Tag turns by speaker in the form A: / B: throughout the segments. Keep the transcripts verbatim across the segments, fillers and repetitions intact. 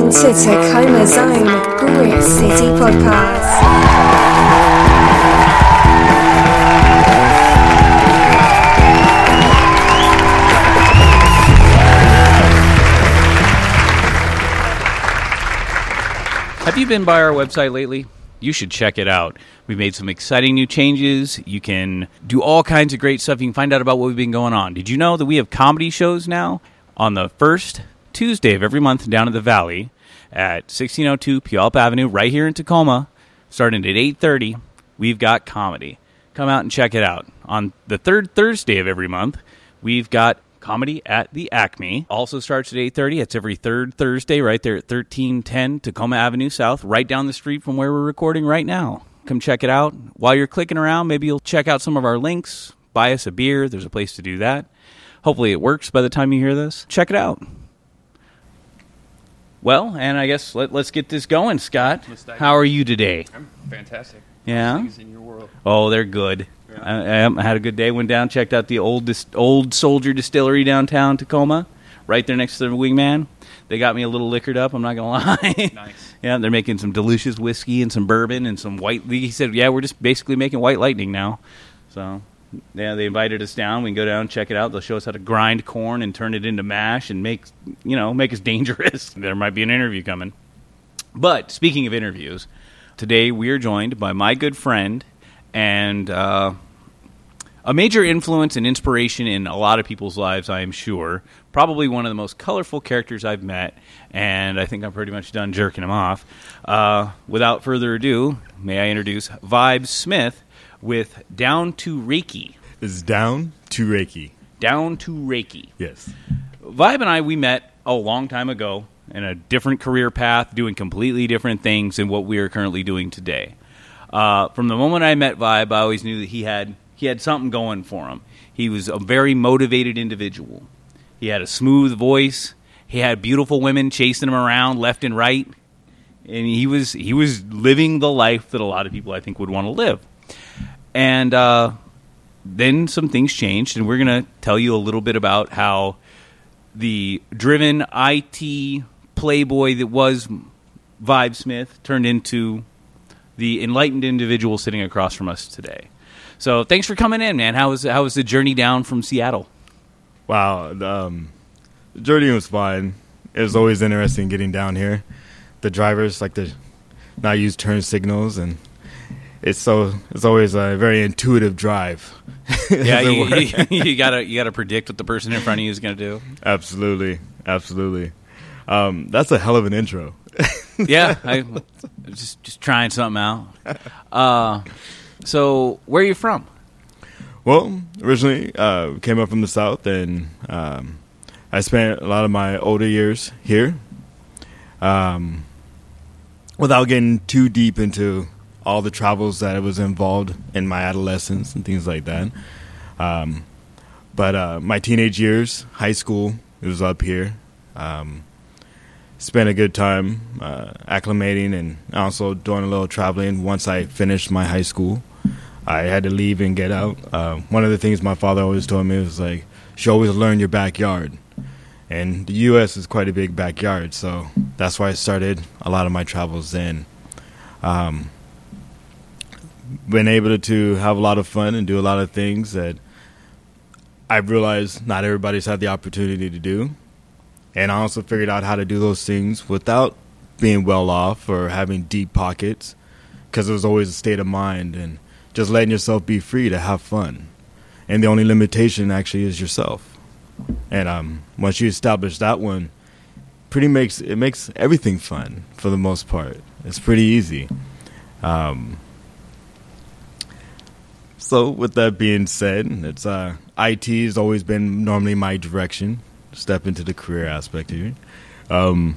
A: to Tacoma's own Grit City Podcast.
B: Have you been by our website lately? You should check it out. We made some exciting new changes. You can do all kinds of great stuff. You can find out about what we've been going on. Did you know that we have comedy shows now on the first Tuesday of every month down at the Valley at sixteen oh two Puyallup Avenue right here in Tacoma, starting at eight thirty. We've got comedy. Come out and check it out. On the third Thursday of every month, we've got comedy at the Acme. Also starts at eight thirty. It's every third Thursday right there at thirteen ten Tacoma Avenue South, right down the street from where we're recording right now. Come check it out. While you're clicking around, maybe you'll check out some of our links. Buy us a beer. There's a place to do that. Hopefully it works by the time you hear this. Check it out. Well, and I guess let, let's get this going, Scott. How are you today?
C: I'm fantastic.
B: Yeah?
C: Things in your world.
B: Oh, they're good. Yeah. I, I had a good day. Went down, checked out the old dis- old Soldier Distillery downtown Tacoma, right there next to the Wingman. They got me a little liquored up, I'm not going to lie.
C: Nice.
B: Yeah, they're making some delicious whiskey and some bourbon and some white... He said, yeah, we're just basically making White Lightning now. So, yeah, they invited us down. We can go down and check it out. They'll show us how to grind corn and turn it into mash and make, you know, make us dangerous. There might be an interview coming. But, speaking of interviews, today we are joined by my good friend and... Uh, A major influence and inspiration in a lot of people's lives, I am sure. Probably one of the most colorful characters I've met, and I think I'm pretty much done jerking him off. Uh, without further ado, may I introduce Vibe Smith with Down to Reiki.
D: This is Down to Reiki.
B: Down to Reiki.
D: Yes.
B: Vibe and I, we met a long time ago in a different career path, doing completely different things than what we are currently doing today. Uh, from the moment I met Vibe, I always knew that he had... He had something going for him. He was a very motivated individual. He had a smooth voice. He had beautiful women chasing him around left and right. And he was he was living the life that a lot of people, I think, would want to live. And uh, then some things changed, and we're going to tell you a little bit about how the driven I T playboy that was Vibe Smith turned into the enlightened individual sitting across from us today. So thanks for coming in, man. How was how was the journey down from Seattle?
D: Wow, um, the journey was fine. It was always interesting getting down here. The drivers like to not use turn signals, and it's so it's always a very intuitive drive.
B: Yeah, you, you, you gotta you gotta predict what the person in front of you is gonna do.
D: Absolutely, absolutely. Um, that's a hell of an intro.
B: Yeah, I just just trying something out. Uh, So, where are you from?
D: Well, originally uh, came up from the South, and um, I spent a lot of my older years here. Um, without getting too deep into all the travels that was involved in my adolescence and things like that. Um, but uh, my teenage years, high school, it was up here. Um, spent a good time uh, acclimating and also doing a little traveling once I finished my high school. I had to leave and get out. Uh, one of the things my father always told me was like, you should always learn your backyard. And the U S is quite a big backyard, so that's why I started a lot of my travels then. Um, been able to have a lot of fun and do a lot of things that I've realized not everybody's had the opportunity to do. And I also figured out how to do those things without being well off or having deep pockets, because it was always a state of mind and just letting yourself be free to have fun. And the only limitation actually is yourself. And um, once you establish that one, pretty makes it makes everything fun for the most part. It's pretty easy. Um, so with that being said, it's uh, I T has always been normally my direction. Step into the career aspect here. Um,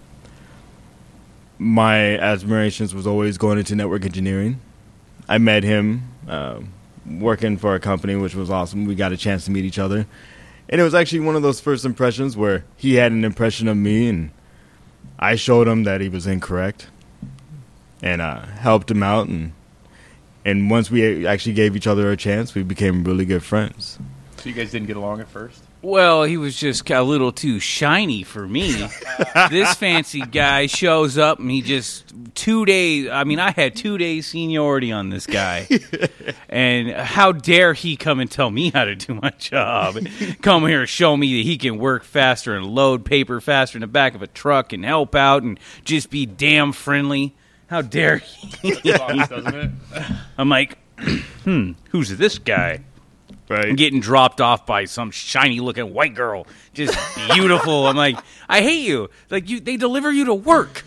D: my aspirations was always going into network engineering. I met him uh, working for a company, which was awesome. We got a chance to meet each other. And it was actually one of those first impressions where he had an impression of me, and I showed him that he was incorrect and uh, helped him out. And, and once we actually gave each other a chance, we became really good friends.
C: So you guys didn't get along at first?
B: Well, he was just a little too shiny for me. This fancy guy shows up and he just two days. I mean, I had two days seniority on this guy, and how dare he come and tell me how to do my job? Come here and show me that he can work faster and load paper faster in the back of a truck and help out and just be damn friendly. How dare he?
C: Doesn't it?
B: I'm like, hmm, who's this guy?
D: Right.
B: Getting dropped off by some shiny-looking white girl, just beautiful. I'm like, I hate you. Like you, they deliver you to work.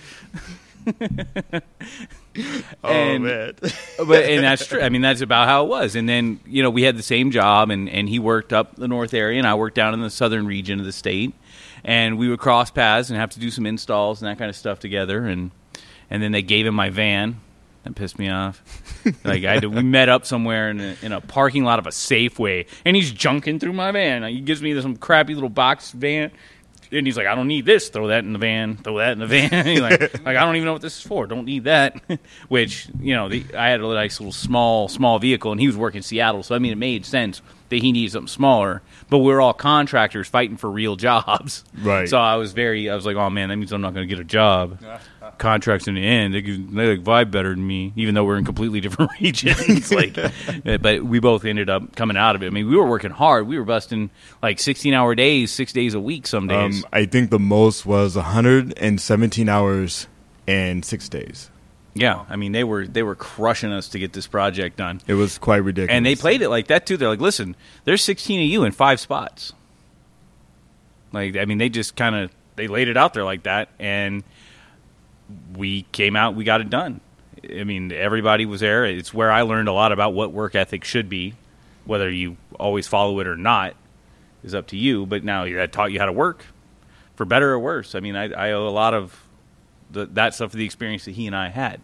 D: Oh
B: and,
D: man.
B: but and that's true. I mean, that's about how it was. And then you know, we had the same job, and, and he worked up the north area, and I worked down in the southern region of the state. And we would cross paths and have to do some installs and that kind of stuff together. And and then they gave him my van. That pissed me off. Like I had to, we met up somewhere in a, in a parking lot of a Safeway, and he's junking through my van. Like, he gives me some crappy little box van, and he's like, "I don't need this. Throw that in the van. Throw that in the van." He's like, like, I don't even know what this is for. Don't need that. Which you know, the, I had a nice little small small vehicle, and he was working in Seattle, so I mean, it made sense that he needed something smaller. But we're all contractors fighting for real jobs,
D: Right.
B: So I was very, I was like, "Oh man, that means I'm not going to get a job." Contracts in the end, they, they like vibe better than me, even though we're in completely different regions. Like, but we both ended up coming out of it. I mean, we were working hard. We were busting like sixteen-hour days, six days a week some days.
D: Um, I think the most was one hundred seventeen hours and six days.
B: Yeah, I mean, they were they were crushing us to get this project done,
D: It was quite ridiculous.
B: and they played it like that too. They're like, "Listen, there's sixteen of you in five spots." Like, I mean, they just kind of they laid it out there like that, and we came out, we got it done. I mean, everybody was there. It's where I learned a lot about what work ethic should be. Whether you always follow it or not is up to you. But now that taught you how to work, for better or worse. I mean, I, I owe a lot of the, that stuff to the experience that he and I had.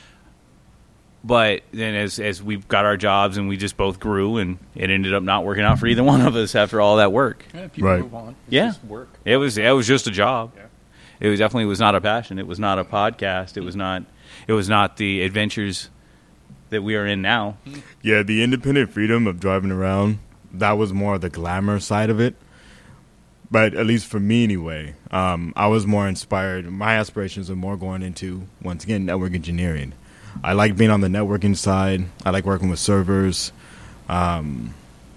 B: But then as as we got our jobs and we just both grew, and it ended up not working out for either one of us after all that work.
C: Yeah, people
D: Right.
C: move on. It's
B: Yeah.
C: just work.
B: It was it was just a job.
C: Yeah.
B: It was definitely was not a passion. It was not a podcast. It was not it was not the adventures that we are in now.
D: Yeah, the independent freedom of driving around, that was more the glamour side of it. But at least for me anyway, um, I was more inspired. My aspirations are more going into, once again, network engineering. I like being on the networking side. I like working with servers. Um,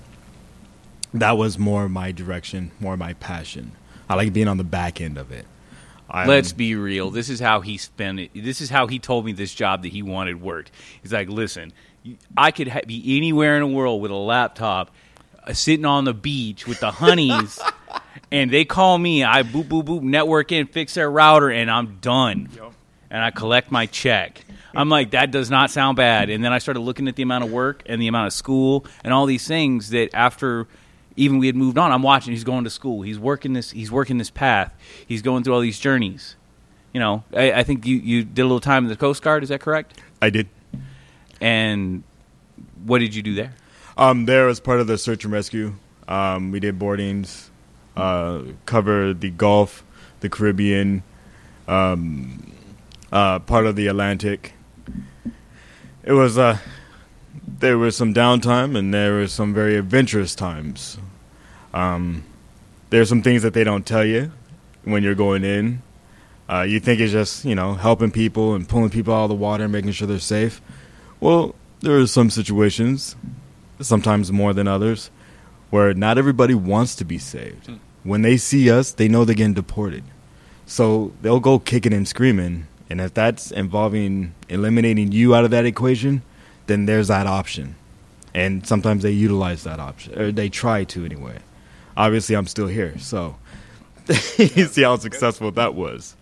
D: that was more my direction, more my passion. I like being on the back end of it. I'm,
B: Let's be real. This is how he spent it. This is how he told me this job that he wanted worked. He's like, listen, I could ha- be anywhere in the world with a laptop, uh, sitting on the beach with the honeys, and they call me. I boop, boop, boop, network in, fix their router, and I'm done.
C: Yep.
B: And I collect my check. I'm like, that does not sound bad. And then I started looking at the amount of work and the amount of school and all these things that after even we had moved on, I'm watching. He's going to school. He's working this. He's working this path. He's going through all these journeys. You know, I, I think you, you did a little time in the Coast Guard. Is that correct?
D: I did.
B: And what did you do there?
D: Um, there as part of the search and rescue. Um, we did boardings, uh, covered the Gulf, the Caribbean, um, uh, part of the Atlantic. It was uh, there was some downtime and there was some very adventurous times. Um, there are some things that they don't tell you when you're going in. Uh, you think it's just, you know, helping people and pulling people out of the water and making sure they're safe. Well, there are some situations, sometimes more than others, where not everybody wants to be saved.
C: Hmm.
D: When they see us, they know they're getting deported. So they'll go kicking and screaming. And if that's involving eliminating you out of that equation, then there's that option. And sometimes they utilize that option, or they try to anyway. Obviously, I'm still here, so you see how successful that was.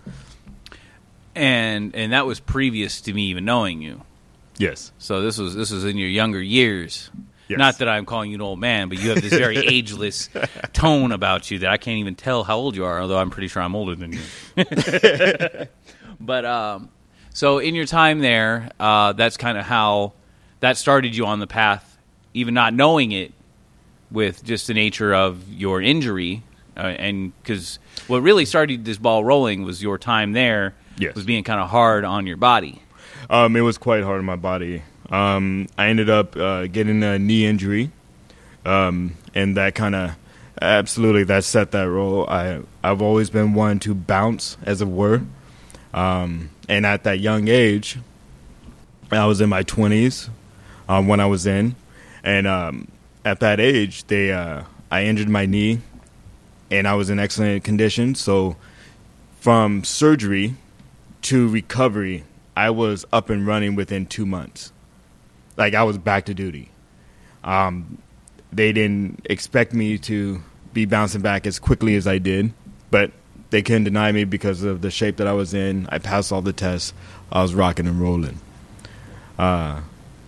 B: And and that was previous to me even knowing you.
D: Yes.
B: So this was this was in your younger years.
D: Yes.
B: Not that I'm calling you an old man, but you have this very ageless tone about you that I can't even tell how old you are, although I'm pretty sure I'm older than you. But um, so in your time there, uh, that's kind of how that started you on the path, even not knowing it, with just the nature of your injury. Uh, and because what really started this ball rolling was your time there
D: Yes.
B: was being kind of hard on your body.
D: Um, it was quite hard on my body. Um, I ended up uh, getting a knee injury, um, and that kind of Absolutely, that set that role. I I've always been one to bounce, as it were, um, and at that young age, I was in my twenties um, when I was in, and um, at that age, they uh, I injured my knee, and I was in excellent condition. So, from surgery to recovery, I was up and running within two months. Like, I was back to duty. Um, they didn't expect me to be bouncing back as quickly as I did, but they couldn't deny me because of the shape that I was in. I passed all the tests. I was rocking and rolling. Uh,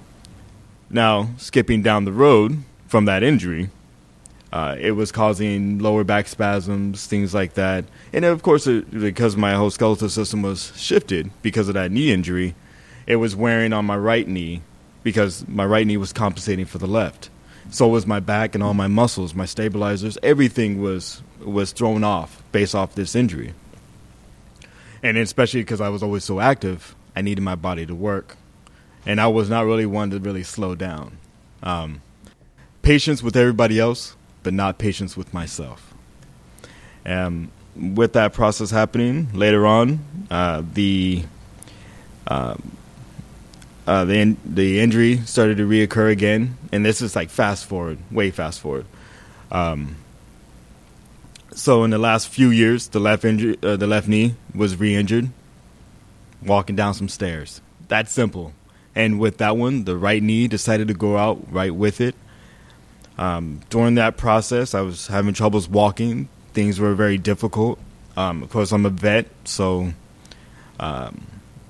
D: now, skipping down the road from that injury, uh, it was causing lower back spasms, things like that. And, of course, it, because my whole skeletal system was shifted because of that knee injury, it was wearing on my right knee because my right knee was compensating for the left. So was my back and all my muscles, my stabilizers. Everything was was thrown off based off this injury. And especially because I was always so active, I needed my body to work. And I was not really one to really slow down. Um, patience with everybody else, but not patience with myself. Um, with that process happening later on, uh, the... Um, Uh, the in, the injury started to reoccur again, and this is like fast forward, way fast forward. Um, so in the last few years, the left injury, uh, the left knee was re-injured, walking down some stairs. That's simple. And with that one, the right knee decided to go out right with it. Um, during that process, I was having troubles walking. Things were very difficult. Um, of course, I'm a vet, so. Um,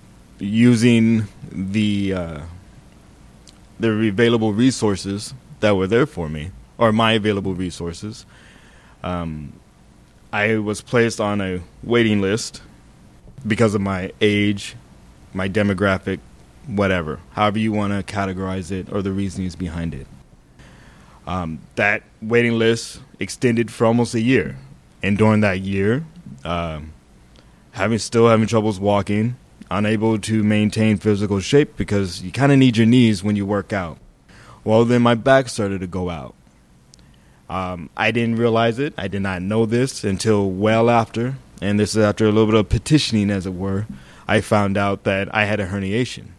D: using the uh, the available resources that were there for me, or my available resources, um, I was placed on a waiting list because of my age, my demographic, whatever, however you want to categorize it, or the reasonings behind it. Um, that waiting list extended for almost a year, and during that year, um, having still having troubles walking, unable to maintain physical shape because you kind of need your knees when you work out. Well, then my back started to go out. Um, I didn't realize it. I did not know this until well after, and this is after a little bit of petitioning, as it were. I found out that I had a herniation.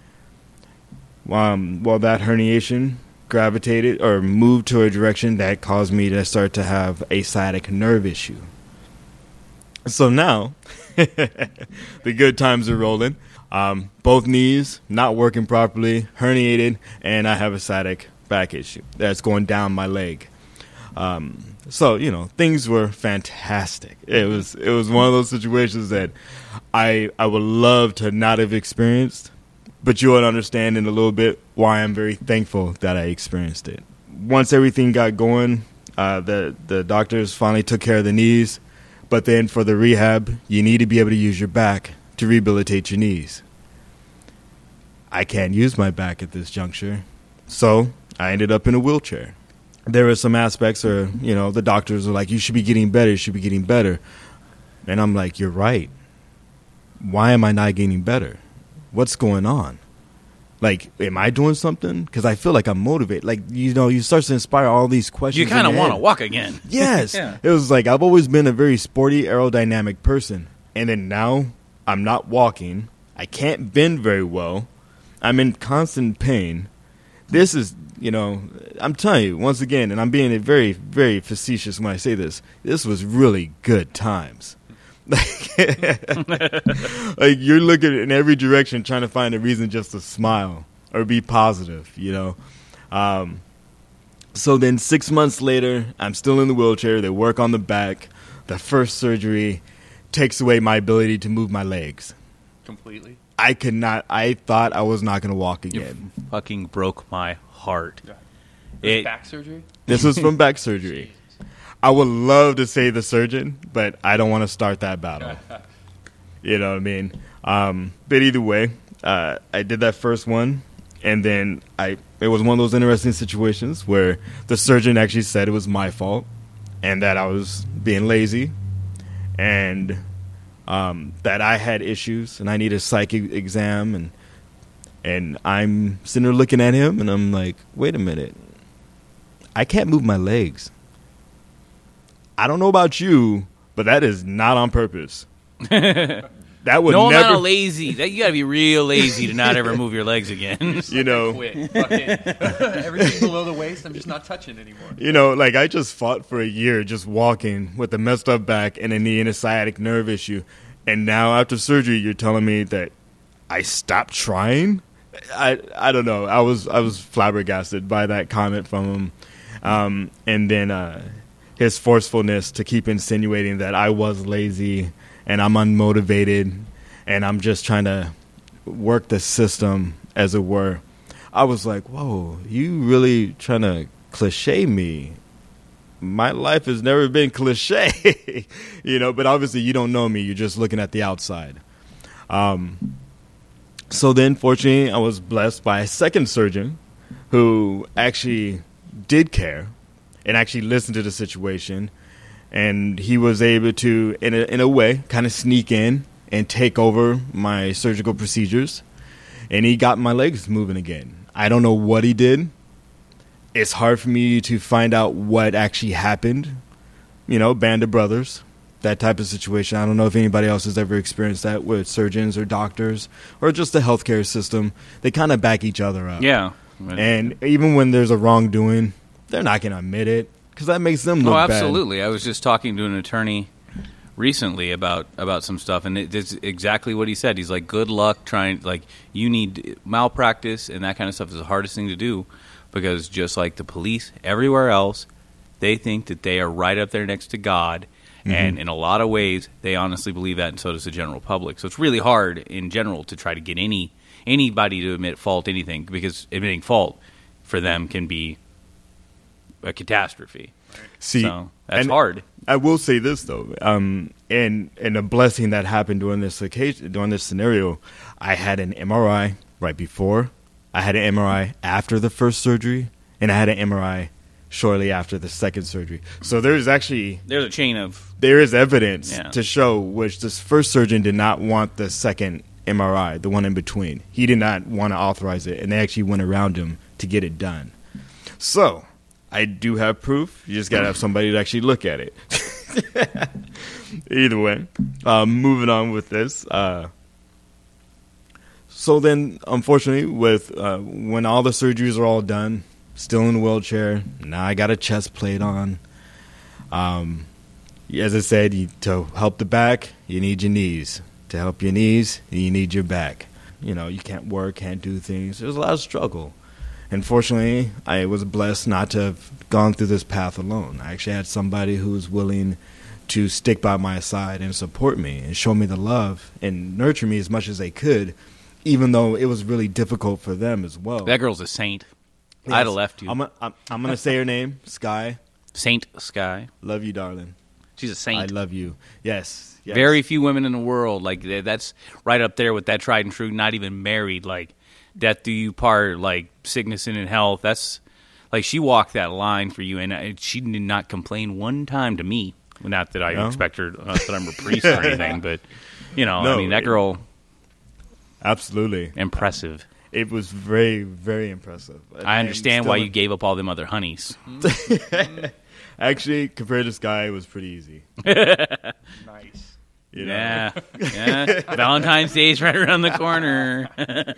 D: Um, well, that herniation gravitated or moved to a direction that caused me to start to have a sciatic nerve issue. So now, the good times are rolling. Um, both knees not working properly, herniated, and I have a sciatic back issue that's going down my leg. Um, so, you know, things were fantastic. It was it was one of those situations that I I would love to not have experienced, but you would understand in a little bit why I'm very thankful that I experienced it. Once everything got going, uh, the the doctors finally took care of the knees. But then for the rehab, you need to be able to use your back to rehabilitate your knees. I can't use my back at this juncture, so I ended up in a wheelchair. There were some aspects where, you know, the doctors were like, you should be getting better, you should be getting better. And I'm like, you're right. Why am I not getting better? What's going on? Like, am I doing something? Because I feel like I'm motivated. Like, you know, you start to inspire all these questions.
B: You kind of want to walk again.
D: Yes.
B: Yeah.
D: It was like I've always been a very sporty, aerodynamic person. And then now I'm not walking. I can't bend very well. I'm in constant pain. This is, you know, I'm telling you, once again, and I'm being very, very facetious when I say this, this was really good times. Like, you're looking in every direction trying to find a reason just to smile or be positive, you know. Um, so then six months later, I'm still in the wheelchair. They work on the back. The first surgery takes away my ability to move my legs.
B: Completely?
D: I could not. I thought I was not going to walk again.
B: You fucking broke my heart.
C: Yeah.
B: It,
C: back surgery?
D: This was from back surgery. I would love to say the surgeon, but I don't want to start that battle. You know what I mean? Um, but either way, uh, I did that first one, and then I. It was one of those interesting situations where the surgeon actually said it was my fault and that I was being lazy and um, that I had issues and I need a psych exam. And, and I'm sitting there looking at him, and I'm like, wait a minute. I can't move my legs. I don't know about you, but that is not on purpose. That would
B: no
D: never
B: amount of lazy. That, you got to be real lazy to not ever move your legs again.
D: You know,
C: Quit. Fucking everything below the waist, I'm just not touching anymore.
D: You know, like I just fought for a year just walking with a messed up back and a knee and a sciatic nerve issue. And now after surgery, you're telling me that I stopped trying? I I don't know. I was I was flabbergasted by that comment from him. Um, and then uh, his forcefulness to keep insinuating that I was lazy and I'm unmotivated and I'm just trying to work the system, as it were. I was like, whoa, you really trying to cliche me? My life has never been cliche, you know, but obviously you don't know me. You're just looking at the outside. Um, so then, fortunately, I was blessed by a second surgeon who actually did care and actually listened to the situation. And he was able to, in a, in a way, kind of sneak in and take over my surgical procedures. And he got my legs moving again. I don't know what he did. It's hard for me to find out what actually happened. You know, band of brothers, that type of situation. I don't know if anybody else has ever experienced that with surgeons or doctors or just the healthcare system. They kind of back each other up.
B: Yeah.
D: And even when there's a wrongdoing, they're not going to admit it because that makes them look
B: oh,
D: bad.
B: absolutely. I was just talking to an attorney recently about, about some stuff, and it's exactly what he said. He's like, good luck trying, like, you need malpractice, and that kind of stuff is the hardest thing to do because just like the police everywhere else, they think that they are right up there next to God, mm-hmm. and in a lot of ways, they honestly believe that, and so does the general public. So it's really hard in general to try to get any anybody to admit fault anything because admitting fault for them can be a catastrophe.
D: See,
B: so that's hard.
D: I will say this though, um, and and a blessing that happened during this occasion, during this scenario, I had an M R I right before, I had an M R I after the first surgery, and I had an M R I shortly after the second surgery. So there's actually
B: there's a chain of
D: there is evidence
B: yeah.
D: to show which this first surgeon did not want the second M R I, the one in between. He did not want to authorize it, and they actually went around him to get it done. So I do have proof. You just got to have somebody to actually look at it. Either way, um, moving on with this. Uh, so then, unfortunately, with uh, when all the surgeries are all done, still in the wheelchair, now I got a chest plate on. Um, as I said, you, to help the back, you need your knees. To help your knees, you need your back. You know, you can't work, can't do things. There's a lot of struggle. And fortunately, I was blessed not to have gone through this path alone. I actually had somebody who was willing to stick by my side and support me and show me the love and nurture me as much as they could, even though it was really difficult for them as well.
B: That girl's a saint.
D: Yes.
B: I'd have left you.
D: I'm, a, I'm, I'm going to say her name, Sky.
B: Saint Sky.
D: Love you, darling.
B: She's a saint.
D: I love you. Yes. yes.
B: Very few women in the world. Like, that's right up there with that tried and true, not even married, like, death do you part, like sickness and in health. That's like she walked that line for you, and she did not complain one time to me. Not that I no? expect her, not that I'm a priest or anything, but you know, no, I mean that girl.
D: Absolutely
B: impressive.
D: It was very, very impressive.
B: I understand why you gave up all them other honeys.
D: Actually, compared to Sky, it was pretty easy.
C: Nice.
D: You know?
B: Yeah, yeah. Valentine's Day's right around the corner.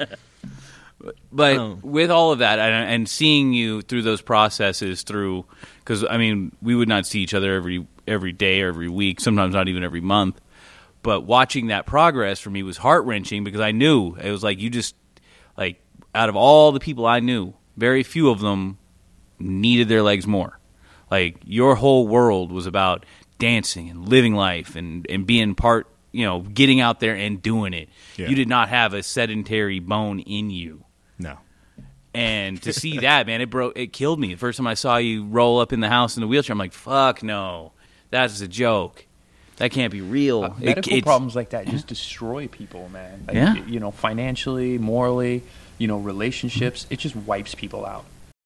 B: But oh. with all of that, and, and seeing you through those processes, through because I mean, we would not see each other every every day or every week, sometimes not even every month. But watching that progress for me was heart wrenching because I knew it was like you just like out of all the people I knew, very few of them needed their legs more. Like your whole world was about dancing and living life and, and being part, you know, getting out there and doing it. Yeah. You did not have a sedentary bone in you.
D: No.
B: And to see that, man, it broke. It killed me. The first time I saw you roll up in the house in the wheelchair, I'm like, fuck no. That's a joke. That can't be real.
C: Uh, medical it, problems like that just destroy people, man. Like,
B: yeah.
C: You know, financially, morally, you know, relationships. It just wipes people out.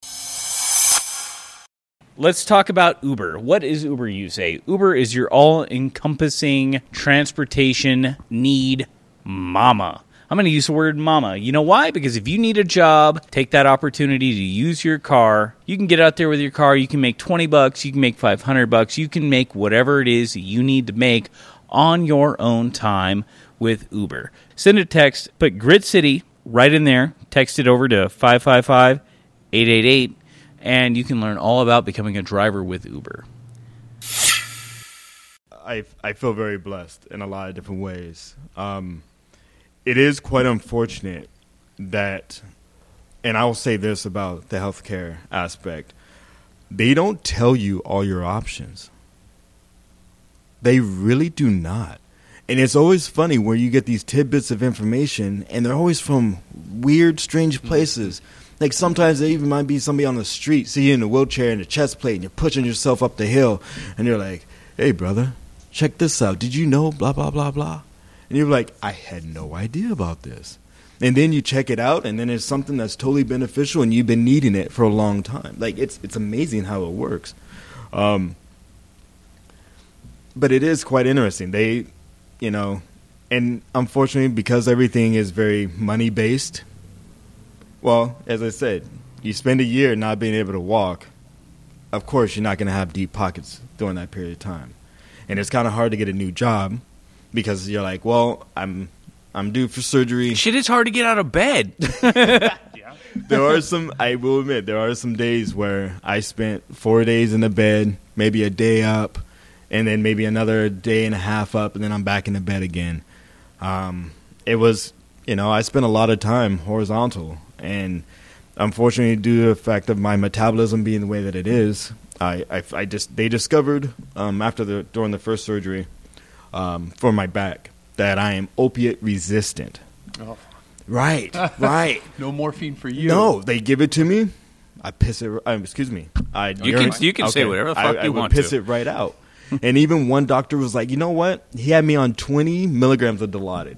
B: Let's talk about Uber. What is Uber, you say? Uber is your all-encompassing transportation need mama. I'm going to use the word mama. You know why? Because if you need a job, take that opportunity to use your car. You can get out there with your car. You can make twenty bucks. You can make five hundred bucks. You can make whatever it is that you need to make on your own time with Uber. Send a text, put Grid City right in there. Text it over to five five five, eight eight eight, and you can learn all about becoming a driver with Uber.
D: I, I feel very blessed in a lot of different ways. Um, it is quite unfortunate that, and I will say this about the healthcare aspect, they don't tell you all your options. They really do not. And it's always funny where you get these tidbits of information, and they're always from weird, strange places. Like sometimes they even might be somebody on the street, see you in a wheelchair and a chest plate, and you're pushing yourself up the hill, and you're like, hey, brother, check this out. Did you know blah, blah, blah, blah? And you're like, I had no idea about this. And then you check it out, and then it's something that's totally beneficial, and you've been needing it for a long time. Like, it's it's amazing how it works. Um, but it is quite interesting. They, you know, and unfortunately, because everything is very money-based, well, as I said, you spend a year not being able to walk, of course you're not going to have deep pockets during that period of time. And it's kind of hard to get a new job because you're like, well, I'm I'm due for surgery.
B: Shit, it's hard to get out of bed.
D: There are some, I will admit, there are some days where I spent four days in the bed, maybe a day up, and then maybe another day and a half up, and then I'm back in the bed again. Um, it was, you know, I spent a lot of time horizontal, and unfortunately, due to the fact of my metabolism being the way that it is, I, I, I just they discovered um, after the during the first surgery um, for my back that I am opiate resistant.
C: Oh.
D: Right, right.
C: No morphine for you.
D: No, they give it to me. I piss it. Uh, excuse me. I
B: You can you can say whatever the fuck
D: I,
B: you
D: I would
B: want
D: piss
B: to.
D: it right out. And even one doctor was like, you know what? He had me on twenty milligrams of Dilaudid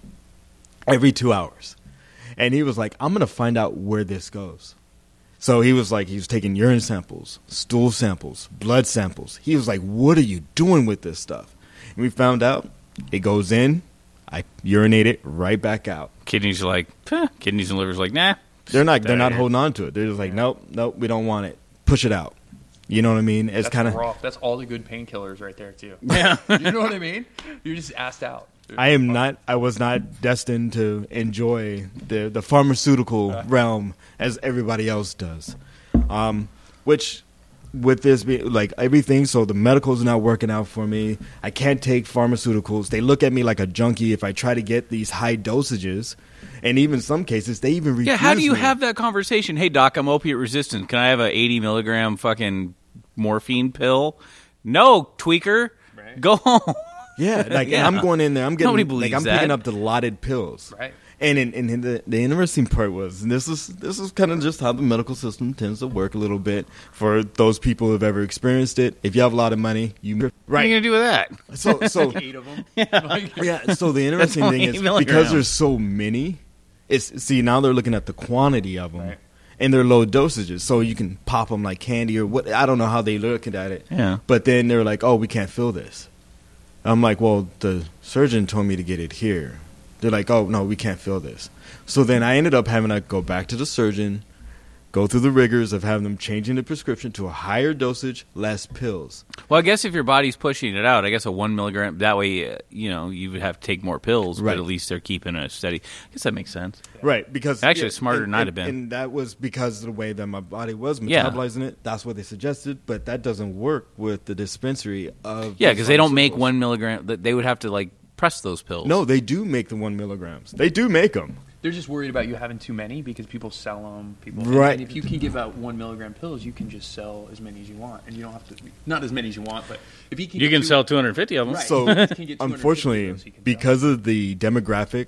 D: every two hours. And he was like, I'm going to find out where this goes. So he was like, he was taking urine samples, stool samples, blood samples. He was like, what are you doing with this stuff? And we found out it goes in, I urinate it right back out.
B: Kidneys are like, "Huh." Kidneys and livers are like, nah.
D: They're not, they're not
B: There.
D: holding on to it. They're just like, nope, nope, we don't want it. Push it out. You know what I mean? It's
C: That's
D: kind of,
C: raw. That's all the good painkillers right there too.
B: Yeah.
C: You know what I mean? You're just assed out.
D: I am not. I was not destined to enjoy the the pharmaceutical realm as everybody else does. Um, which, with this being like everything, so the medical's not working out for me. I can't take pharmaceuticals. They look at me like a junkie if I try to get these high dosages, and even some cases they even refuse
B: Yeah, how do you
D: me.
B: have that conversation? Hey, doc, I'm opiate resistant. Can I have a eighty milligram fucking morphine pill? No, tweaker.
C: Right.
B: Go home.
D: Yeah, like
B: Yeah.
D: I'm going in there. I'm getting
B: Nobody
D: like
B: believes
D: I'm
B: that.
D: picking up Dilaudid pills.
C: Right.
D: And in, in, in the the interesting part was, and this is this is kind of just how the medical system tends to work a little bit for those people who've ever experienced it. If you have a lot of money, you
B: What are
D: right.
B: you gonna do with that?
D: So so
C: Eight of them. Yeah.
D: yeah. So the interesting
B: only
D: thing
B: eight
D: is
B: milligrams.
D: because there's so many. It's see now they're looking at the quantity of them.
C: Right.
D: And they're low dosages, so you can pop them like candy or what. I don't know how they look at it.
B: Yeah.
D: But then they're like, "Oh, we can't fill this." I'm like, well, the surgeon told me to get it here. They're like, oh, no, we can't fill this. So then I ended up having to go back to the surgeon, go through the rigors of having them changing the prescription to a higher dosage, less pills.
B: Well, I guess if your body's pushing it out, I guess a one milligram, that way, uh, you know, you would have to take more pills,
D: Right.
B: but at least they're keeping a steady. I guess that makes sense.
D: Right, because...
B: Actually, smarter
D: and,
B: than I'd
D: and-
B: have been.
D: And that was because of the way that my body was
B: Yeah.
D: metabolizing it. That's what they suggested, but that doesn't work with the dispensary of...
B: Yeah,
D: the
B: because they don't make
D: pharmaceuticals.
B: one milligram. th- They would have to, like, press those pills.
D: No, they do make the one milligrams. They do make them.
C: They're just worried about you having too many because people sell them. People,
D: Right.
C: And if you can give out one milligram pills, you can just sell as many as you want, and you don't have to. Not as many as you want, but if you can,
B: You
C: get
B: can
C: two-
B: sell two hundred fifty of them.
C: Right.
D: So,
C: You can get two hundred fifty
D: unfortunately,
C: of those, you can sell.
D: because of the demographic,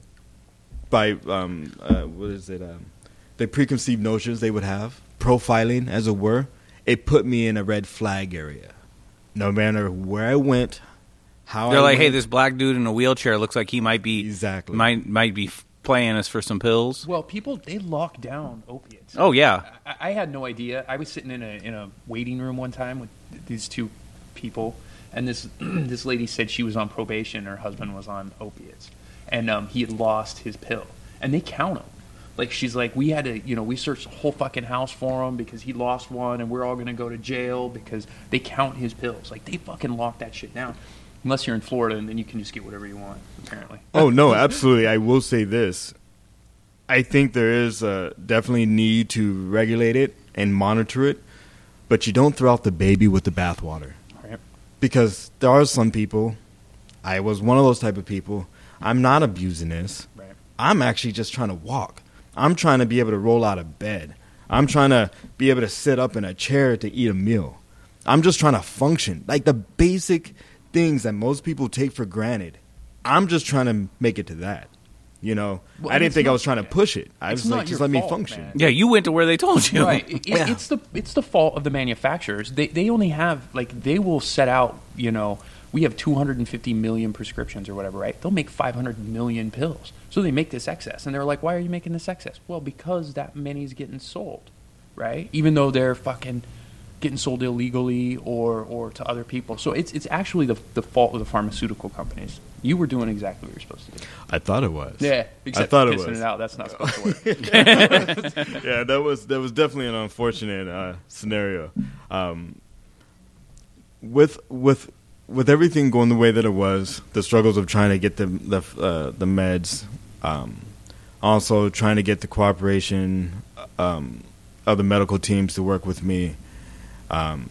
D: by um, uh, what is it? Um, the preconceived notions they would have, profiling, as it were, it put me in a red flag area. No matter where I went, how
B: They're
D: I
B: like, hey,
D: went,
B: this black dude in a wheelchair looks like he might be
D: Exactly.
B: might might be f- playing us for some pills.
C: Well, people they lock down opiates.
B: Oh yeah,
C: I, I had no idea. I was sitting in a in a waiting room one time with these two people, and this this lady said she was on probation. Her husband was on opiates, and um, he had lost his pill, and they count them. Like, she's like, we had to, you know, we searched the whole fucking house for him because he lost one, and we're all going to go to jail because they count his pills. Like, they fucking lock that shit down. Unless you're in Florida, and then you can just get whatever you want, apparently.
D: Oh, no, absolutely. I will say this. I think there is a definitely need to regulate it and monitor it, but you don't throw out the baby with the bathwater.
C: Right.
D: Because there are some people, I was one of those type of people, I'm not abusing this.
C: Right.
D: I'm actually just trying to walk. I'm trying to be able to roll out of bed. I'm trying to be able to sit up in a chair to eat a meal. I'm just trying to function. Like the basic things that most people take for granted. I'm just trying to make it to that. You know,
C: well,
D: I didn't think
C: not,
D: I was trying to push it. I was like, just let me
C: fault,
D: function.
C: Man.
B: Yeah, you went to where they told you.
C: Right. It,
D: Yeah.
C: It's the it's the fault of the manufacturers. They they only have, like, they will set out, you know, we have two hundred fifty million prescriptions or whatever, right? They'll make five hundred million pills. So they make this excess. And they're like, why are you making this excess? Well, because that many's getting sold, right? Even though they're fucking getting sold illegally or, or to other people. So it's it's actually the, the fault of the pharmaceutical companies. You were doing exactly what you're supposed to do.
D: I thought it was.
C: Yeah, except
D: I thought it
C: pissing
D: was.
C: it out. That's not supposed to work.
D: Yeah, that was that was definitely an unfortunate uh, scenario. Um, with with with everything going the way that it was, the struggles of trying to get the the uh, the meds, um, also trying to get the cooperation um, of the medical teams to work with me, um,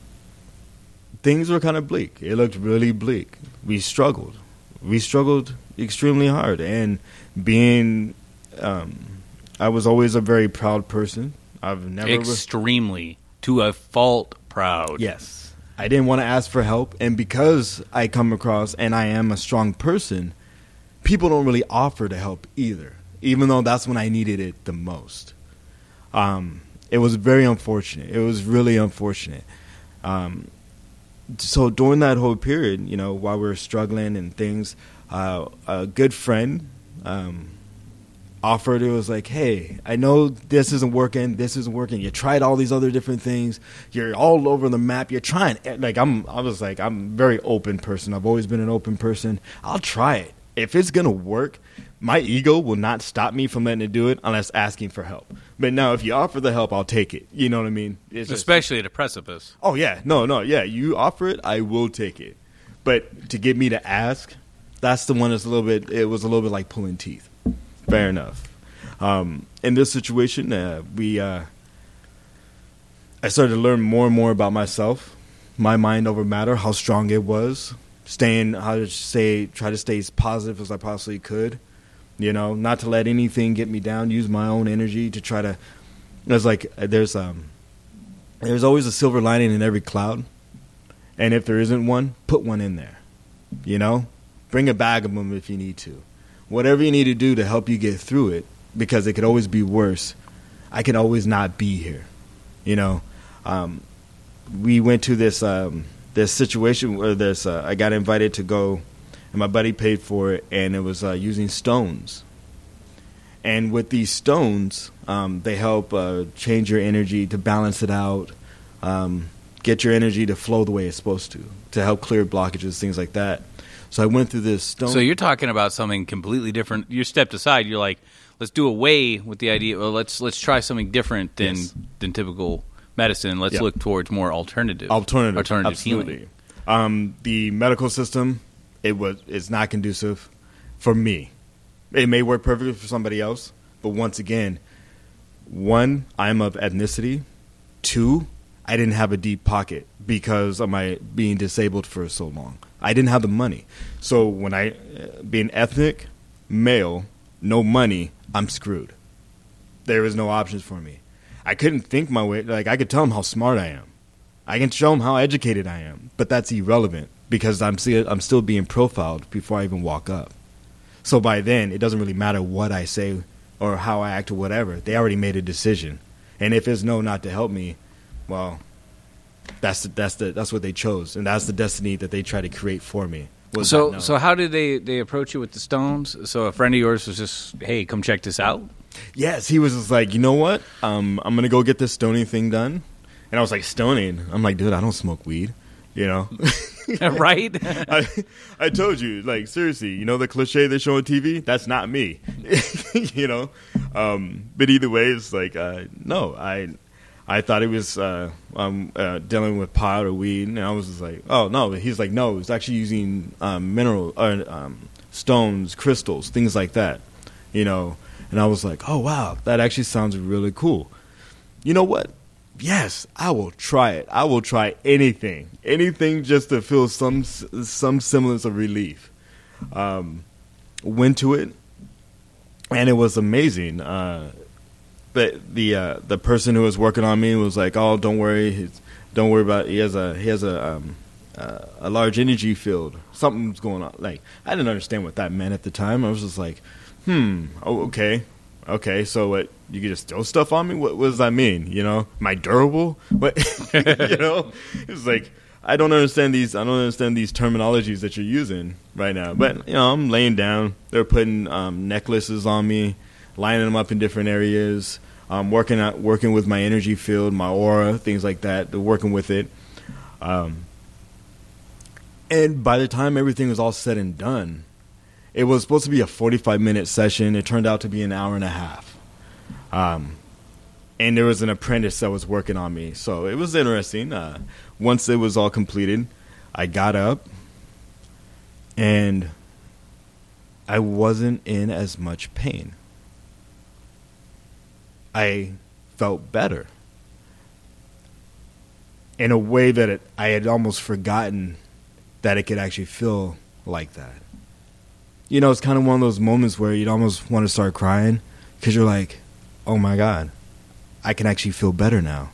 D: things were kind of bleak. It looked really bleak. We struggled. We struggled extremely hard, and being, um, I was always a very proud person. I've never
B: Extremely, to a fault, proud.
D: Yes. I didn't want to ask for help, and because I come across and I am a strong person, people don't really offer to help either, even though that's when I needed it the most. Um, it was very unfortunate. It was really unfortunate. Um, so during that whole period, you know, while we were struggling and things, uh, a good friend um, offered. It was like, hey, I know this isn't working, this isn't working. You tried all these other different things. You're all over the map. You're trying. Like I'm, I was like, I'm a very open person. I've always been an open person. I'll try it. If it's gonna work, my ego will not stop me from letting it do it unless asking for help. But now, if you offer the help, I'll take it. You know what I mean? It's just,
B: Especially at a precipice.
D: oh yeah, no, no, yeah. You offer it, I will take it. But to get me to ask, that's the one that's a little bit. It was a little bit like pulling teeth. Fair enough. Um, in this situation, uh, we uh, I started to learn more and more about myself, my mind over matter, how strong it was, staying, how to say, try to stay as positive as I possibly could, you know, not to let anything get me down, use my own energy to try to, there's like, there's, um, there's always a silver lining in every cloud, and if there isn't one, put one in there, you know, bring a bag of them if you need to. Whatever you need to do to help you get through it, because it could always be worse. I could always not be here, you know. Um, we went to this um, this situation where this uh, I got invited to go, and my buddy paid for it, and it was uh, using stones. And with these stones, um, they help uh, change your energy to balance it out, um, get your energy to flow the way it's supposed to, to help clear blockages, things like that. So I went through this stone.
B: So you're talking about something completely different. You stepped aside. You're like, let's do away with the idea. Well, let's let's try something different than
D: Yes.
B: than typical medicine. Let's
D: Yeah.
B: look towards more alternative,
D: Alternative,
B: alternative
D: absolutely.
B: healing.
D: Um, the medical system, it was it's not conducive for me. It may work perfectly for somebody else, but once again, one, I'm of ethnicity. Two, I didn't have a deep pocket because of my being disabled for so long. I didn't have the money. So when I, uh, being ethnic, male, no money, I'm screwed. There was no options for me. I couldn't think my way. Like, I could tell them how smart I am. I can show them how educated I am. But that's irrelevant because I'm still, I'm still being profiled before I even walk up. So by then, it doesn't really matter what I say or how I act or whatever. They already made a decision. And if it's no, not to help me, well, that's the, that's the that's what they chose, and that's the destiny that they try to create for me. was
B: So
D: that no.
B: so how did they, they approach you with the stones? So a friend of yours was just, hey, come check this out?
D: Yes, he was just like, you know what? Um, I'm gonna go get this stoning thing done, and I was like, stoning? I'm like, dude, I don't smoke weed, you know.
B: Right?
D: I, I told you, like, seriously, you know the cliche they show on T V? That's not me, you know? Um, but either way, it's like, uh, no, I I thought he was uh, um, uh, dealing with pot or weed, and I was just like, oh, no. But he's like, no, he's actually using um, mineral, uh, um, stones, crystals, things like that, you know? And I was like, oh, wow, that actually sounds really cool. You know what? Yes, I will try it. I will try anything, anything just to feel some some semblance of relief. Um, went to it, and it was amazing. Uh, but the uh, the person who was working on me was like, "Oh, don't worry, He's, don't worry about it. He has a he has a um, uh, a large energy field. Something's going on." Like, I didn't understand what that meant at the time. I was just like, "Hmm, oh, okay." Okay, so what? You can just throw stuff on me? What, what does that mean? You know, am I durable? What? You know, it's like I don't understand these. I don't understand these terminologies that you're using right now. But you know, I'm laying down. They're putting um, necklaces on me, lining them up in different areas. Um, working out, working with my energy field, my aura, things like that. They're working with it. Um, and by the time everything was all said and done, it was supposed to be a forty-five minute session. It turned out to be an hour and a half. Um, and there was an apprentice that was working on me. So it was interesting. Uh, once it was all completed, I got up and I wasn't in as much pain. I felt better in a way that it, I had almost forgotten that it could actually feel like that. You know, it's kind of one of those moments where you'd almost want to start crying because you're like, oh my God, I can actually feel better now.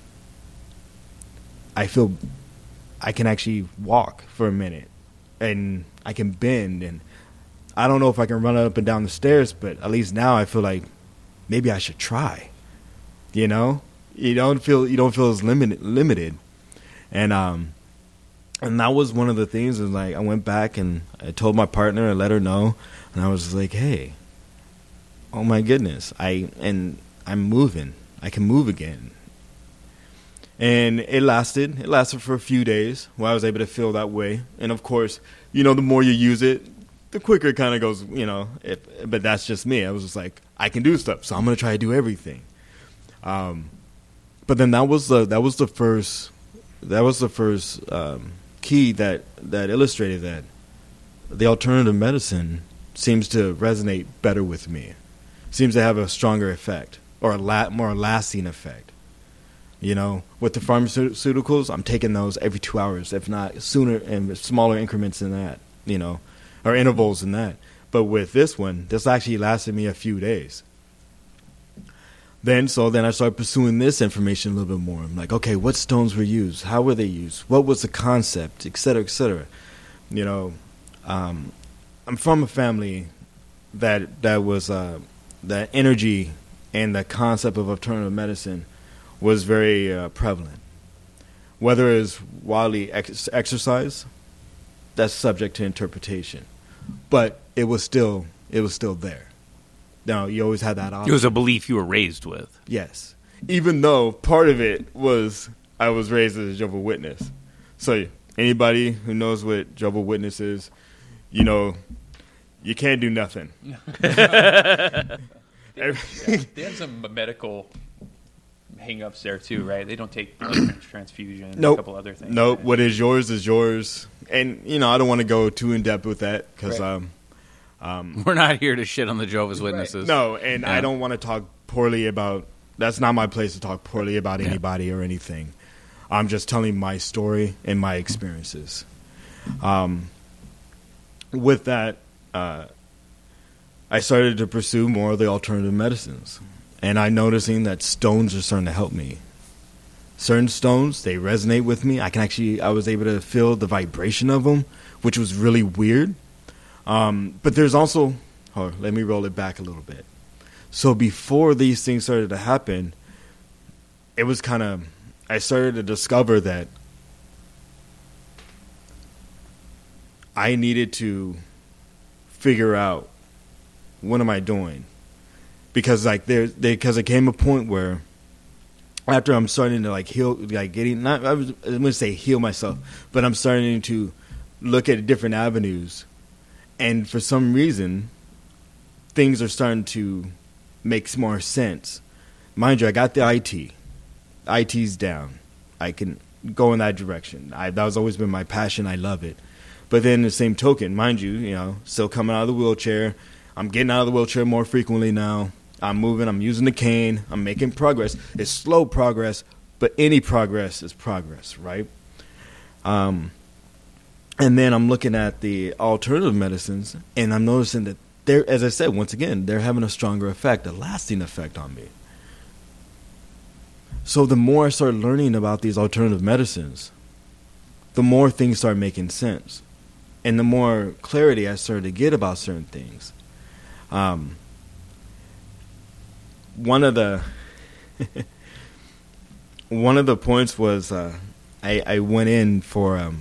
D: I feel I can actually walk for a minute and I can bend, and I don't know if I can run up and down the stairs, but at least now I feel like maybe I should try. You know, you don't feel you don't feel as limited limited, and um. And that was one of the things. Is like I went back and I told my partner, I let her know, and I was just like, "Hey, oh my goodness, I and I'm moving. I can move again." And it lasted. It lasted for a few days where I was able to feel that way. And of course, you know, the more you use it, the quicker it kind of goes. You know, if, but that's just me. I was just like, I can do stuff, so I'm gonna try to do everything. Um, but then that was the that was the first that was the first. Um, key that that illustrated that the alternative medicine seems to resonate better with me, seems to have a stronger effect or a la- more lasting effect. You know, with the pharmaceuticals, I'm taking those every two hours, if not sooner, and smaller increments than that, you know, or intervals in that. But with this one, this actually lasted me a few days. Then, so then I started pursuing this information a little bit more. I'm like, okay, what stones were used? How were they used? What was the concept? Et cetera, et cetera. You know, um, I'm from a family that that was uh, that energy and the concept of alternative medicine was very uh, prevalent. Whether it's widely ex- exercised, that's subject to interpretation, but it was still it was still there. No, you always had that option.
B: It was a belief you were raised with.
D: Yes. Even though part of it was I was raised as a Jehovah's Witness. So anybody who knows what Jehovah's Witness is, you know, you can't do nothing.
C: they, yeah, they have some medical hang-ups there too, right? They don't take blood transfusion,
D: nope.
C: a couple other things.
D: Nope.
C: Right?
D: What is yours is yours. And, you know, I don't want to go too in-depth with that because...
C: Right.
D: Um, Um,
B: We're not here to shit on the Jehovah's Witnesses.
D: no, and
B: Yeah.
D: I don't want to talk poorly about. That's not my place to talk poorly about
B: Yeah.
D: anybody or anything. I'm just telling my story and my experiences. Um, with that, uh, I started to pursue more of the alternative medicines, and I'm noticing that stones are starting to help me. Certain stones, they resonate with me. I can actually, I was able to feel the vibration of them, which was really weird. Um, but there's also, oh, let me roll it back a little bit. So before these things started to happen, it was kind of, I started to discover that I needed to figure out what am I doing, because like there, because it came a point where after I'm starting to like heal, like getting not I was I'm gonna say heal myself, but I'm starting to look at different avenues, and for some reason, things are starting to make more sense. Mind you, I got the I T. I T's down. I can go in that direction. I, that has always been my passion. I love it. But then the same token, mind you, you know, still coming out of the wheelchair. I'm getting out of the wheelchair more frequently now. I'm moving. I'm using the cane. I'm making progress. It's slow progress, but any progress is progress, right? Um, and then I'm looking at the alternative medicines, and I'm noticing that they're, as I said, once again, they're having a stronger effect, a lasting effect on me. So the more I start learning about these alternative medicines, the more things start making sense. And the more clarity I started to get about certain things. Um, one of the one of the points was uh, I, I went in for, um,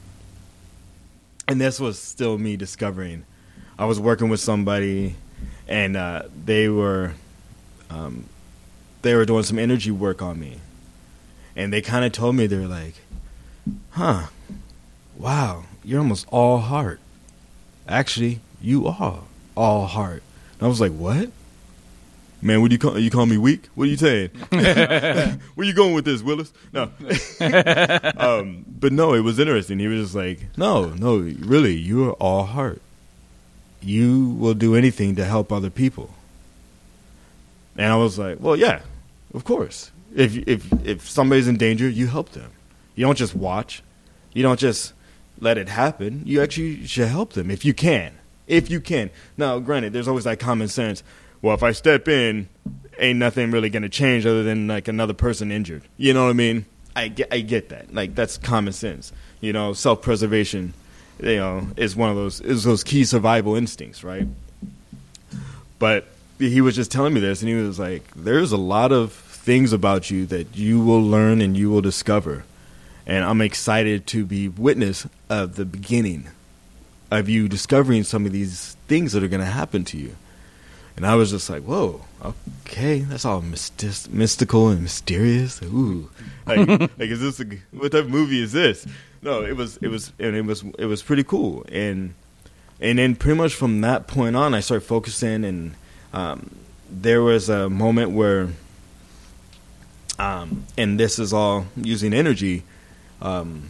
D: and this was still me discovering. I was working with somebody, and uh, they were... Um, they were doing some energy work on me, and they kind of told me, they were like, huh, wow, you're almost all heart. Actually, you are all heart. And I was like, what? Man, what do you call you call me weak? What are you saying? Where you going with this, Willis? No. um, but no, it was interesting. He was just like, no, no, really, you are all heart. You will do anything to help other people. And I was like, well, yeah, of course. If if if somebody's in danger, you help them. You don't just watch. You don't just let it happen. You actually should help them if you can. If you can. Now, granted, there's always that common sense. Well, if I step in, ain't nothing really going to change other than like another person injured. You know what I mean? I get, I get that. Like, that's common sense. You know, self-preservation, you know, is one of those is those key survival instincts, right? But he was just telling me this, and he was like, there's a lot of things about you that you will learn and you will discover. And I'm excited to be witness of the beginning of you discovering some of these things that are going to happen to you. And I was just like, whoa, okay, that's all mystic- mystical and mysterious. Ooh, like, like is this a, what type of movie is this? No, it was, it was, and it was, it was pretty cool. And and then pretty much from that point on, I started focusing, and um, there was a moment where, um, and this is all using energy. Um,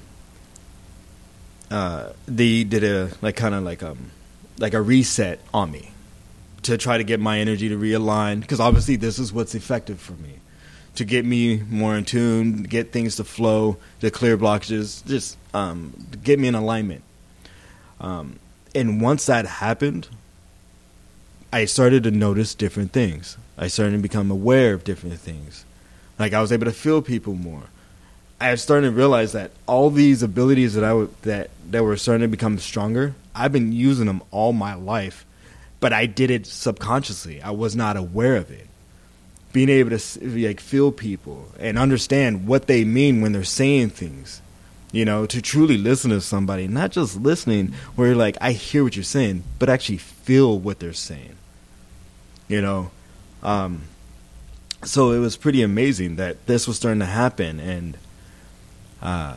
D: uh, they did a like kind of like um like a reset on me to try to get my energy to realign, because obviously this is what's effective for me, to get me more in tune, get things to flow, to clear blockages, just um, get me in alignment. Um, and once that happened, I started to notice different things. I started to become aware of different things. Like, I was able to feel people more. I was starting to realize that all these abilities that I w- that that were starting to become stronger, I've been using them all my life, but I did it subconsciously. I was not aware of it. Being able to like feel people and understand what they mean when they're saying things, you know, to truly listen to somebody, not just listening where you're like, I hear what you're saying, but actually feel what they're saying, you know. Um, so it was pretty amazing that this was starting to happen, and uh,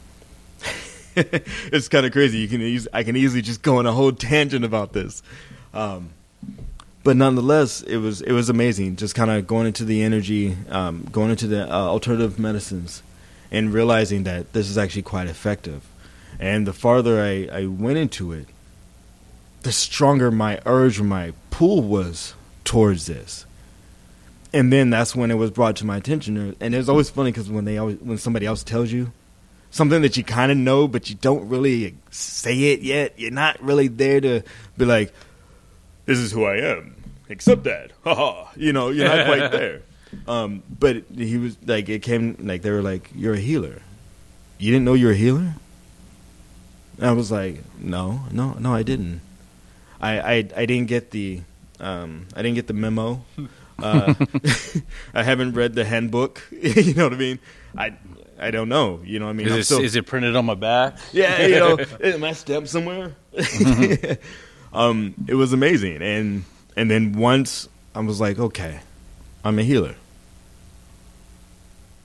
D: it's kind of crazy. You can eas- I can easily just go on a whole tangent about this. Um, But nonetheless, it was it was amazing, just kind of going into the energy, um, going into the uh, alternative medicines, and realizing that this is actually quite effective. And the farther I, I went into it, the stronger my urge or my pull was towards this. And then that's when it was brought to my attention. And it's always funny because when they always, when somebody else tells you something that you kind of know, but you don't really say it yet, you're not really there to be like, this is who I am, except that, haha, you know, you're not quite there. Um, but he was like, it came like, they were like, you're a healer. You didn't know you're a healer? And I was like, no, no, no, I didn't. I, I, I didn't get the, um, I didn't get the memo. Uh, I haven't read the handbook. You know what I mean? I, I don't know. You know what I mean?
B: Is,
D: I'm
B: it,
D: still,
B: is it printed on my back?
D: Yeah, you know, am I stamped somewhere? um, it was amazing, and and then once I was like, okay, I'm a healer.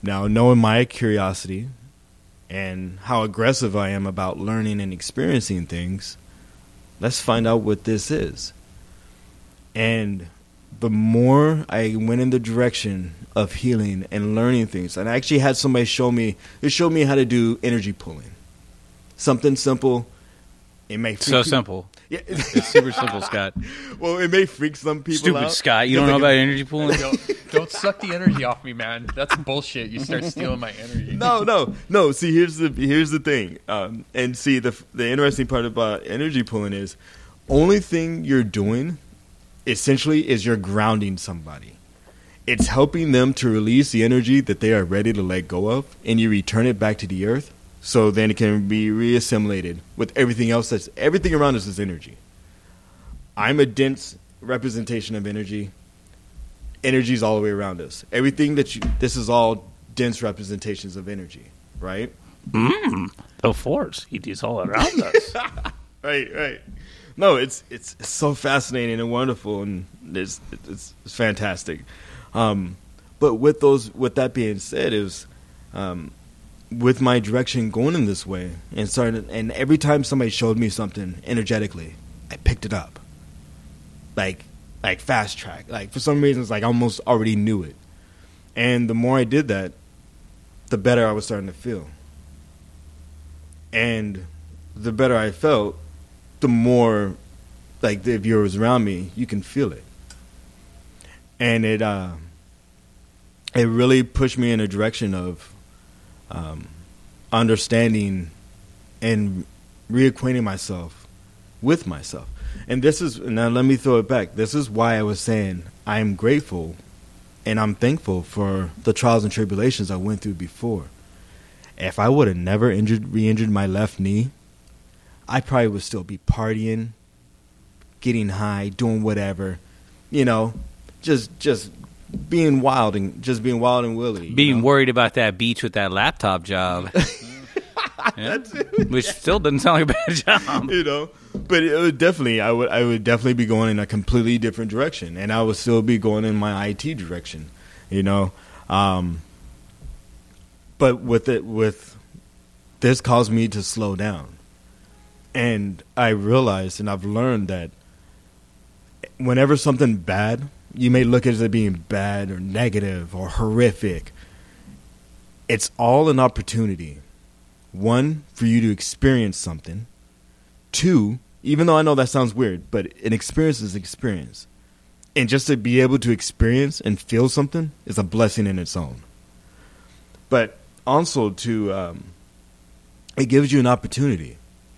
D: Now, knowing my curiosity and how aggressive I am about learning and experiencing things, let's find out what this is. And the more I went in the direction of healing and learning things, and I actually had somebody show me, they showed me how to do energy pulling. Something simple. It may freak
B: So
D: you-
B: simple.
D: Yeah.
B: It's super simple, Scott.
D: Well, it may freak some people
B: Stupid
D: out.
B: Scott. You don't know about energy pooling?
C: Don't, don't suck the energy off me, man. That's bullshit. You start stealing my energy.
D: No, no, no. See, here's the here's the thing, um, and see the the interesting part about energy pulling is, only thing you're doing, essentially, is you're grounding somebody. It's helping them to release the energy that they are ready to let go of, and you return it back to the earth, so then it can be reassimilated with everything else. That's everything around us is energy. I'm a dense representation of energy. Energy's all the way around us. Everything that you, this is all dense representations of energy, right?
B: Mm, the force. It is all around us.
D: Right, right. No, it's it's, it's so fascinating and wonderful, and it's it's, it's fantastic. Um, but with those, with that being said, is um, with my direction going in this way, and started, and every time somebody showed me something energetically, I picked it up, like like fast track. Like for some reasons, like I almost already knew it, and the more I did that, the better I was starting to feel, and the better I felt, the more, like, if you're around me, you can feel it. And it uh, it really pushed me in a direction of um, understanding and reacquainting myself with myself. And this is, now let me throw it back. This is why I was saying I am grateful and I'm thankful for the trials and tribulations I went through before. If I would have never injured, re-injured my left knee, I probably would still be partying, getting high, doing whatever, you know, just just being wild and just being wild and willy. you
B: Being
D: know?
B: worried about that beach with that laptop job. Yeah. Which still doesn't sound like a bad job.
D: You know, but it would definitely, I would, I would definitely be going in a completely different direction, and I would still be going in my I T direction, you know. Um, but with it, with this caused me to slow down, and I realized, and I've learned that whenever something bad, you may look at it as being bad or negative or horrific, it's all an opportunity. One, for you to experience something. Two, even though I know that sounds weird, but an experience is experience. And just to be able to experience and feel something is a blessing in its own. But also to, um, it gives you an opportunity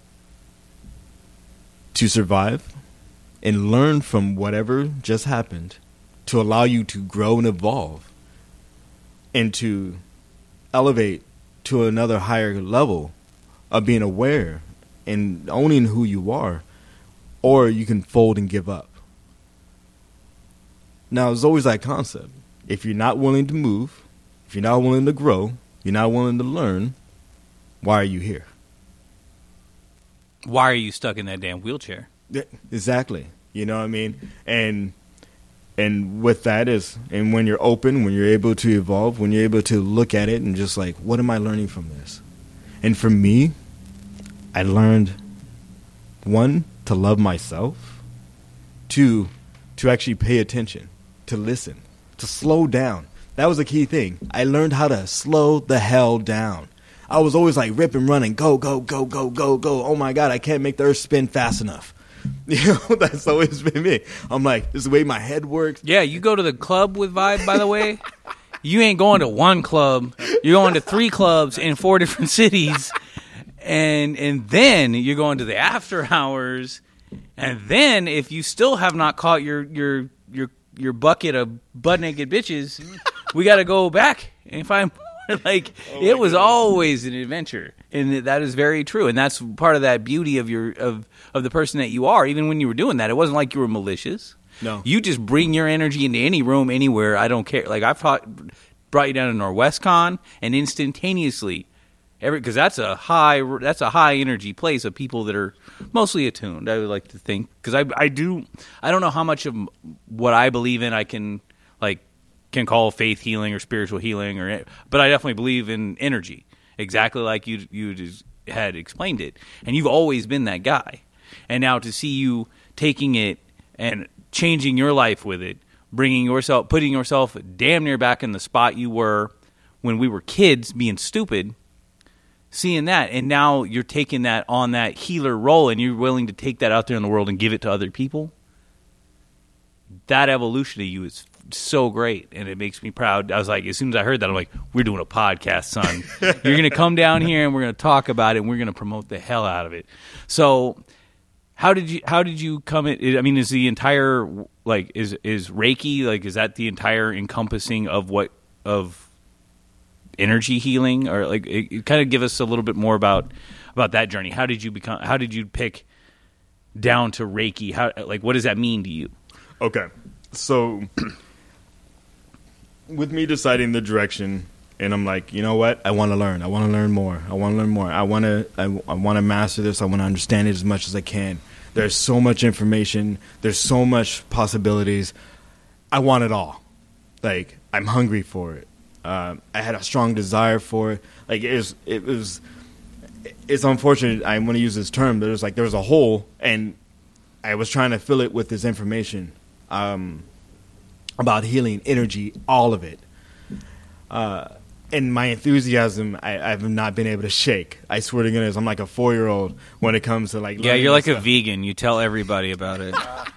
D: to survive and learn from whatever just happened, to allow you to grow and evolve and to elevate to another higher level of being aware and owning who you are, or you can fold and give up. Now, there's always that concept. If you're not willing to move, if you're not willing to grow, you're not willing to learn, why are you here?
B: Why are you stuck in that damn wheelchair?
D: Yeah, exactly. You know what I mean? And and with that is, and when you're open, when you're able to evolve, when you're able to look at it and just like, what am I learning from this? And for me, I learned, one, to love myself. Two, to actually pay attention, to listen, to slow down. That was a key thing. I learned how to slow the hell down. I was always like rip and running, go, go, go, go, go, go. Oh my God, I can't make the earth spin fast enough. You know, that's always been me. I'm like, this is the way my head works.
B: Yeah, you go to the club with Vibe, by the way. You ain't going to one club. You're going to three clubs in four different cities. And and then you're going to the after hours. And then if you still have not caught your your your, your bucket of butt naked bitches, we got to go back and find like oh it was goodness. Always an adventure, and that is very true, and that's part of that beauty of your of of the person that you are. Even when you were doing that, it wasn't like you were malicious.
D: No,
B: you just bring your energy into any room, anywhere. I don't care. Like I've taught, brought you down to Norwestcon, and instantaneously, every because that's a high that's a high energy place of people that are mostly attuned. I would like to think because I I do I don't know how much of what I believe in I can like can call faith healing or spiritual healing, or but I definitely believe in energy, exactly like you you just had explained it. And you've always been that guy. And now to see you taking it and changing your life with it, bringing yourself, putting yourself damn near back in the spot you were when we were kids, being stupid, seeing that, and now you're taking that on that healer role, and you're willing to take that out there in the world and give it to other people. That evolution of you is so great, and it makes me proud. I was like, as soon as I heard that, I'm like, we're doing a podcast, son. You're going to come down here, and we're going to talk about it, and we're going to promote the hell out of it. So how did you how did you come in? I mean, is the entire, like, is is Reiki, like, is that the entire encompassing of what, of energy healing? Or, like, it, it kind of give us a little bit more about about that journey. How did you become, how did you pick down to Reiki? How, like, what does that mean to you?
D: Okay, so with me deciding the direction, and I'm like, you know what? I want to learn. I want to learn more. I want to learn more. I want to. I, I want to master this. I want to understand it as much as I can. There's so much information. There's so much possibilities. I want it all. Like, I'm hungry for it. Uh, I had a strong desire for it. Like, it was. It was. It's unfortunate. I want to use this term. There's like there was a hole, and I was trying to fill it with this information. Um, about healing, energy, all of it. Uh, and my enthusiasm, I, I've not been able to shake. I swear to goodness, I'm like a four-year-old when it comes to like.
B: Yeah, you're like
D: stuff.
B: a vegan. You tell everybody about it.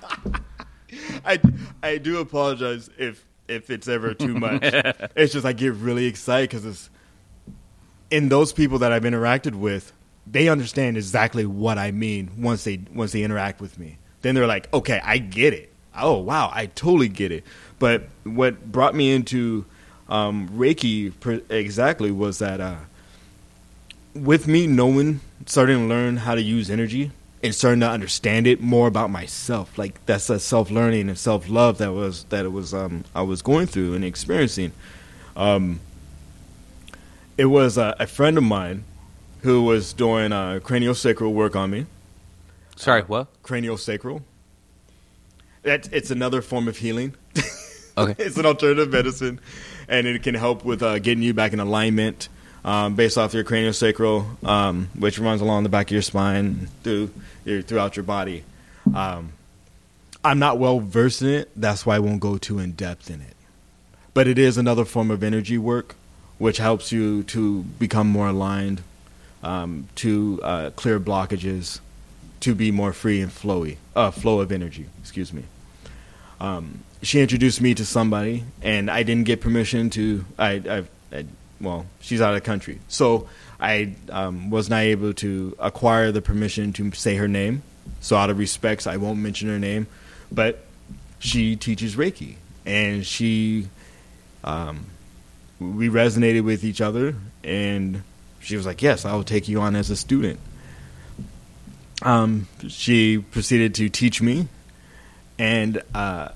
D: I, I do apologize if if it's ever too much. It's just I get really excited because it's in those people that I've interacted with, they understand exactly what I mean once they once they interact with me. Then they're like, okay, I get it. Oh, wow, I totally get it. But what brought me into um, Reiki per- exactly was that uh, with me knowing, starting to learn how to use energy and starting to understand it more about myself, like that's a self-learning and self-love that was that it was um, I was going through and experiencing. Um, it was uh, a friend of mine who was doing uh, craniosacral work on me.
B: Sorry, what?
D: Craniosacral. That it's another form of healing.
B: Okay.
D: It's an alternative medicine, and it can help with uh, getting you back in alignment um, based off your craniosacral, um, which runs along the back of your spine through your, throughout your body. Um, I'm not well versed in it. That's why I won't go too in depth in it. But it is another form of energy work, which helps you to become more aligned, um, to uh, clear blockages, to be more free and flowy, uh, flow of energy. Excuse me. Um, she introduced me to somebody, and I didn't get permission to. I, I, I well, she's out of the country, so I um, was not able to acquire the permission to say her name. So, out of respects, I won't mention her name, but she teaches Reiki, and she, um, we resonated with each other, and she was like, "Yes, I will take you on as a student." Um, she proceeded to teach me. And uh,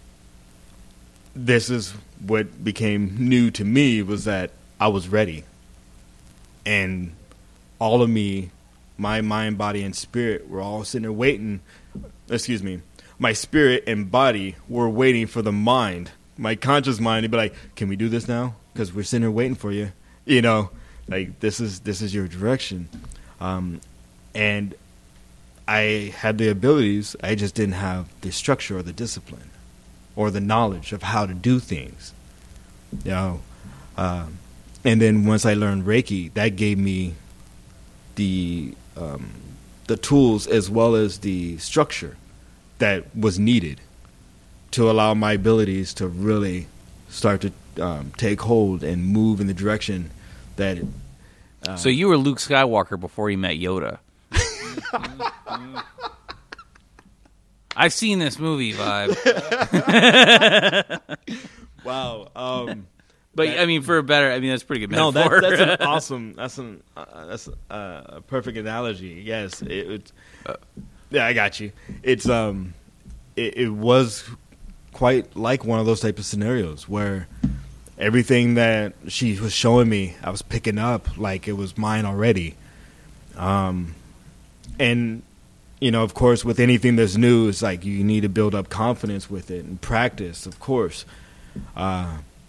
D: this is what became new to me, was that I was ready. And all of me, my mind, body, and spirit were all sitting there waiting. Excuse me. My spirit and body were waiting for the mind, my conscious mind, to be like, can we do this now? Because we're sitting there waiting for you. You know, like, this is this is your direction. Um, and I had the abilities, I just didn't have the structure or the discipline or the knowledge of how to do things. You know, um, and then once I learned Reiki, that gave me the um, the tools as well as the structure that was needed to allow my abilities to really start to um, take hold and move in the direction that. Uh,
B: so you were Luke Skywalker before you met Yoda. I've seen this movie, Vibe.
D: Wow. Um,
B: but
D: that,
B: I mean, for a better, I mean, that's a pretty good
D: no,
B: metaphor.
D: that's, that's an awesome. That's an uh, that's uh, a perfect analogy. Yes, it, it. Yeah, I got you. It's um, it, it was quite like one of those type of scenarios where everything that she was showing me, I was picking up like it was mine already. Um, and, you know, of course, with anything that's new, it's like you need to build up confidence with it and practice, of course. Uh,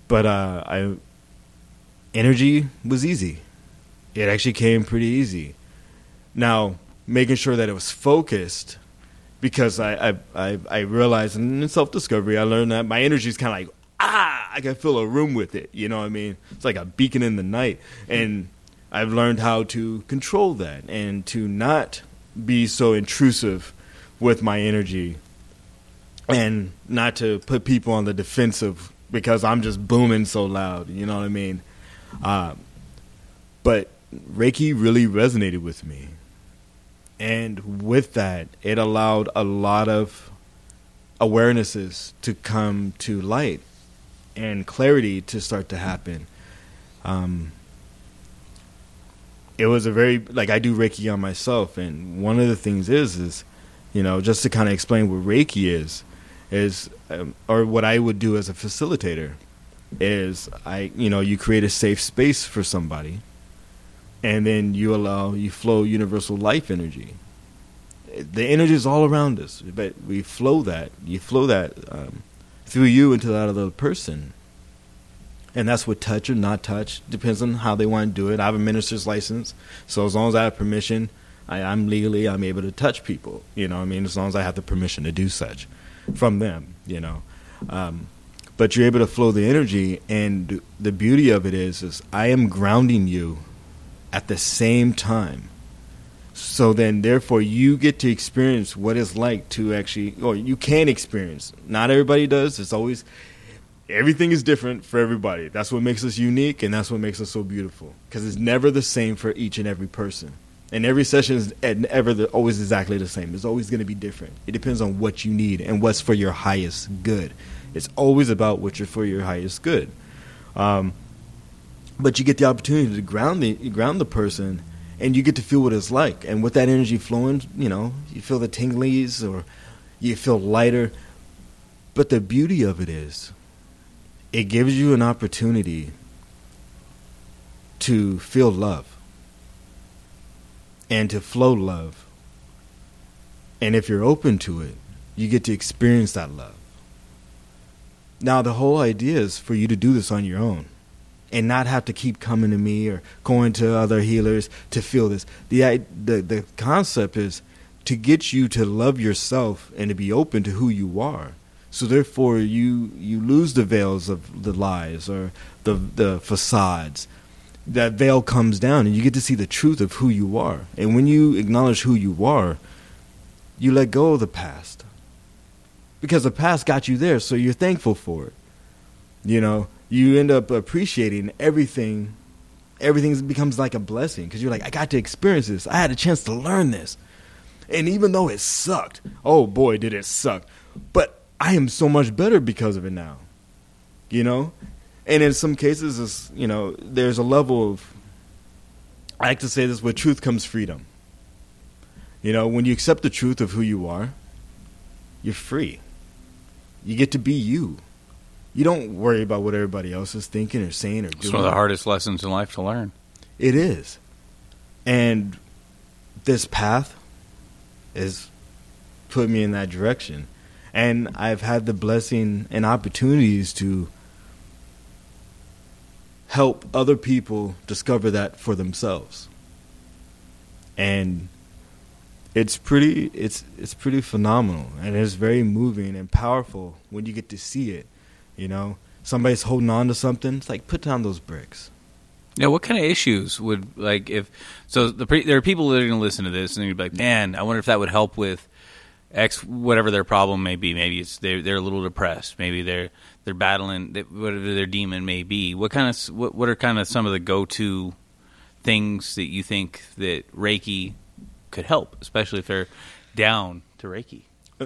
D: but uh, I energy was easy. It actually came pretty easy. Now, making sure that it was focused, because I I, I, I realized in self-discovery, I learned that my energy is kind of like, ah, I can fill a room with it. You know what I mean? It's like a beacon in the night. And I've learned how to control that and to not be so intrusive with my energy and not to put people on the defensive because I'm just booming so loud. You know what I mean? Uh, but Reiki really resonated with me. And with that, it allowed a lot of awarenesses to come to light and clarity to start to happen. Um, it was a very, like, I do Reiki on myself. And one of the things is, is, you know, just to kind of explain what Reiki is, is, um, or what I would do as a facilitator is I, you know, you create a safe space for somebody. And then you allow, you flow universal life energy. The energy is all around us, but we flow that. You flow that um, through you into that other person. And that's what touch or not touch. Depends on how they want to do it. I have a minister's license. So as long as I have permission, I, I'm legally, I'm able to touch people. You know what I mean? As long as I have the permission to do such from them, you know. Um, but you're able to flow the energy. And the beauty of it is, is I am grounding you at the same time. So then, therefore, you get to experience what it's like to actually, or you can experience. Not everybody does. It's always, everything is different for everybody. That's what makes us unique, and that's what makes us so beautiful. Because it's never the same for each and every person. And every session is ever the, always exactly the same. It's always going to be different. It depends on what you need and what's for your highest good. It's always about what you're for your highest good. Um, But you get the opportunity to ground the ground the person, and you get to feel what it's like. And with that energy flowing, you know, you feel the tinglies or you feel lighter. But the beauty of it is, it gives you an opportunity to feel love and to flow love. And if you're open to it, you get to experience that love. Now, the whole idea is for you to do this on your own. And not have to keep coming to me or going to other healers to feel this. The, the the concept is to get you to love yourself and to be open to who you are. So therefore, you you lose the veils of the lies or the the facades. That veil comes down, and you get to see the truth of who you are. And when you acknowledge who you are, you let go of the past, because the past got you there. So you're thankful for it. You know. You end up appreciating everything. Everything becomes like a blessing because you're like, I got to experience this. I had a chance to learn this. And even though it sucked, oh boy, did it suck. But I am so much better because of it now. You know? And in some cases, it's, you know, there's a level of, I like to say this, with truth comes freedom. You know, when you accept the truth of who you are, you're free. You get to be you. You don't worry about what everybody else is thinking or saying or doing.
B: It's one of the hardest lessons in life to learn.
D: It is. And this path has put me in that direction. And I've had the blessing and opportunities to help other people discover that for themselves. And it's pretty it's it's pretty phenomenal, and it's very moving and powerful when you get to see it. You know, somebody's holding on to something. It's like, put down those bricks.
B: Yeah, what kind of issues would, like, if, so the pre, there are people that are going to listen to this and they're like, man, I wonder if that would help with X, whatever their problem may be. Maybe it's they're they're a little depressed. Maybe they're they're battling whatever their demon may be. What kind of what what are kind of some of the go-to things that you think that Reiki could help, especially if they're down to Reiki?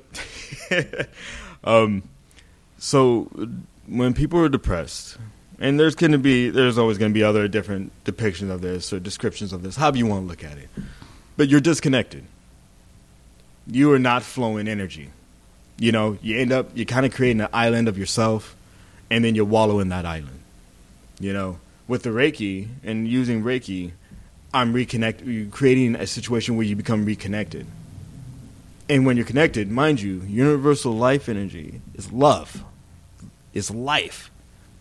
D: um. So when people are depressed, and there's going to be, there's always going to be other different depictions of this or descriptions of this, however you want to look at it. But you're disconnected. You are not flowing energy. You know, you end up, you're kind of creating an island of yourself, and then you wallow in that island. You know, with the Reiki and using Reiki, I'm reconnect, you're creating a situation where you become reconnected. And when you're connected, mind you, universal life energy is love. Is life.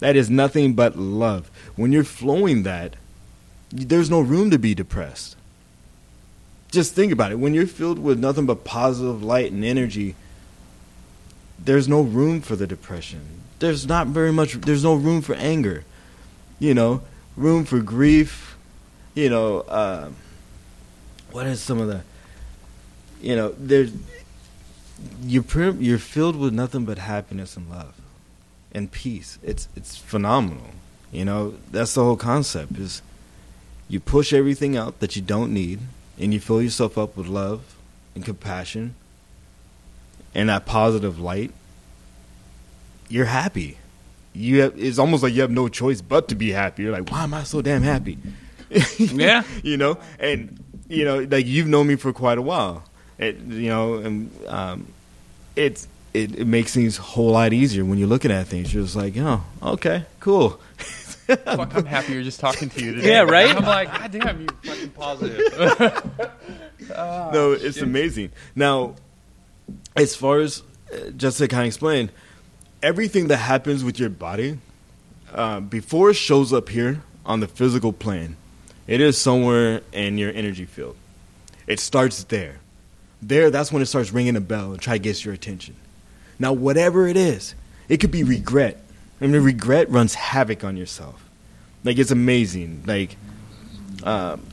D: That is nothing but love. When you're flowing that, there's no room to be depressed. Just think about it. When you're filled with nothing but positive light and energy, there's no room for the depression. There's not very much, there's no room for anger. You know, room for grief. You know, uh, what is some of the, you know, there's, you're, you're filled with nothing but happiness and love and peace. It's, it's phenomenal. You know, that's the whole concept is you push everything out that you don't need and you fill yourself up with love and compassion and that positive light. You're happy. You have, it's almost like you have no choice but to be happy. You're like, why am I so damn happy?
B: Yeah.
D: You know, and, you know, like you've known me for quite a while. It, you know, and um, it's, it, it makes things a whole lot easier when you're looking at things. You're just like, oh, okay, cool.
C: Fuck, I'm happier just talking to you today.
B: Yeah, right?
C: I'm like, God damn, you fucking positive. oh,
D: no, it's
C: shit.
D: amazing. Now, as far as, uh, just to kind of explain, everything that happens with your body, uh, before it shows up here on the physical plane, it is somewhere in your energy field. It starts there. There, that's when it starts ringing a bell and try to get your attention. Now, whatever it is, it could be regret. I mean, regret runs havoc on yourself. Like, it's amazing. Like, um,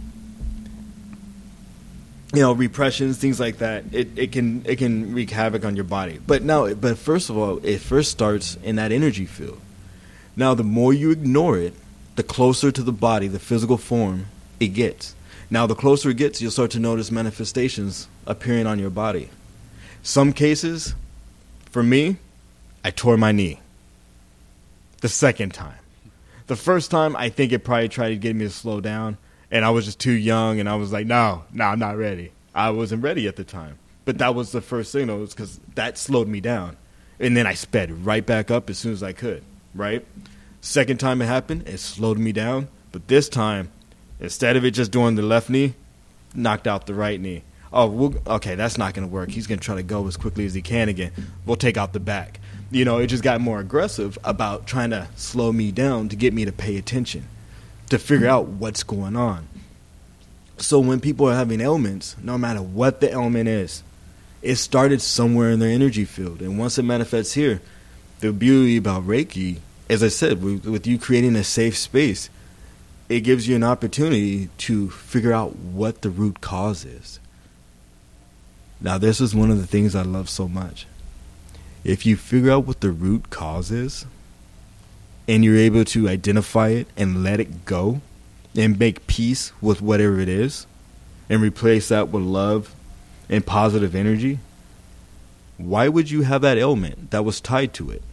D: you know, repressions, things like that. It, it can it can wreak havoc on your body. But now, but first of all, it first starts in that energy field. Now, the more you ignore it, the closer to the body, the physical form, it gets. Now, the closer it gets, you'll start to notice manifestations appearing on your body. Some cases, for me, I tore my knee. The second time. The first time, I think it probably tried to get me to slow down, and I was just too young, and I was like, no, no, I'm not ready. I wasn't ready at the time. But that was the first signal, because that slowed me down. And then I sped right back up as soon as I could, right? Second time it happened, it slowed me down. But this time, instead of it just doing the left knee, knocked out the right knee. Oh, we'll, okay, that's not going to work. He's going to try to go as quickly as he can again. We'll take out the back. You know, it just got more aggressive about trying to slow me down to get me to pay attention, to figure out what's going on. So when people are having ailments, no matter what the ailment is, it started somewhere in their energy field. And once it manifests here, the beauty about Reiki, as I said, with, with you creating a safe space, it gives you an opportunity to figure out what the root cause is. Now, this is one of the things I love so much. If you figure out what the root cause is, and you're able to identify it and let it go, and make peace with whatever it is, and replace that with love and positive energy, why would you have that ailment that was tied to it?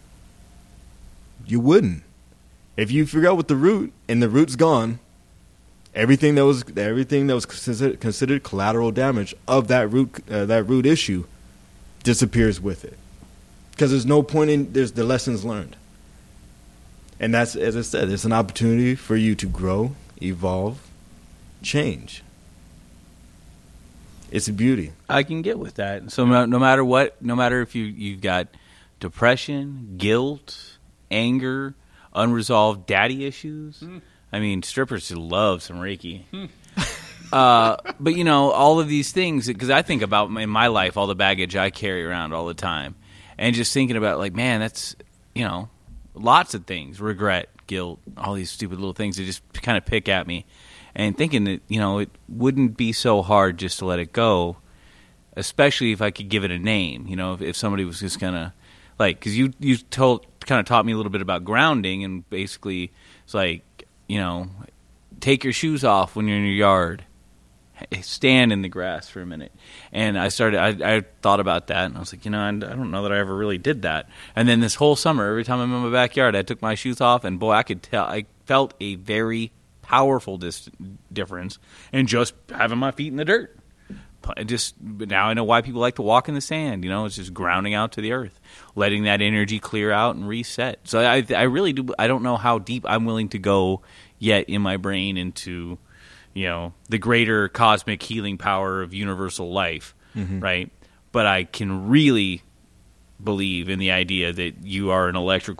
D: You wouldn't. If you figure out what the root, and the root's gone, everything that was everything that was considered, considered collateral damage of that root uh, that root issue disappears with it. Because there's no point in, there's the lessons learned. And that's, as I said, it's an opportunity for you to grow, evolve, change. It's a beauty.
B: I can get with that. So no, no matter what, no matter if you, you've got depression, guilt, anger, unresolved daddy issues. Mm. I mean, strippers love some Reiki. Mm. uh, but, you know, all of these things, because I think about in my life all the baggage I carry around all the time. And just thinking about, like, man, that's, you know, lots of things, regret, guilt, all these stupid little things that just kind of pick at me. And thinking that, you know, it wouldn't be so hard just to let it go, especially if I could give it a name, you know, if, if somebody was just going to, like, because you, you told, kind of taught me a little bit about grounding, and basically it's like, you know, take your shoes off when you're in your yard. Stand in the grass for a minute. And I started, I, I thought about that, and I was like, you know, I, I don't know that I ever really did that. And then this whole summer, every time I'm in my backyard, I took my shoes off, and boy, I could tell, I felt a very powerful dis- difference in just having my feet in the dirt. I just, now I know why people like to walk in the sand, you know, it's just grounding out to the earth, letting that energy clear out and reset. So I, I really do, I don't know how deep I'm willing to go yet in my brain into, you know, the greater cosmic healing power of universal life, mm-hmm. right? But I can really believe in the idea that you are an electrical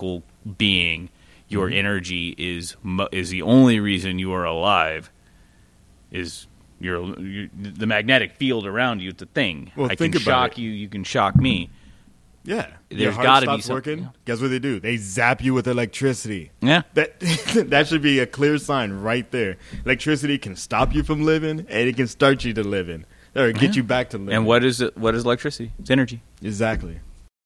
B: being, your
D: Mm-hmm.
B: energy is mo- is the only reason you are alive. Is your, your the magnetic field around you? It's a thing.
D: Well,
B: I
D: think
B: can
D: about
B: shock
D: it.
B: you. You can shock me.
D: Yeah,
B: There's
D: Your heart
B: gotta be
D: stops
B: some-
D: working.
B: yeah.
D: Guess what they do? They zap you with electricity.
B: Yeah.
D: That that should be a clear sign right there. Electricity can stop you from living, and it can start you to living, or get
B: Yeah.
D: you back to living.
B: And what is it? What is electricity? It's energy.
D: exactly?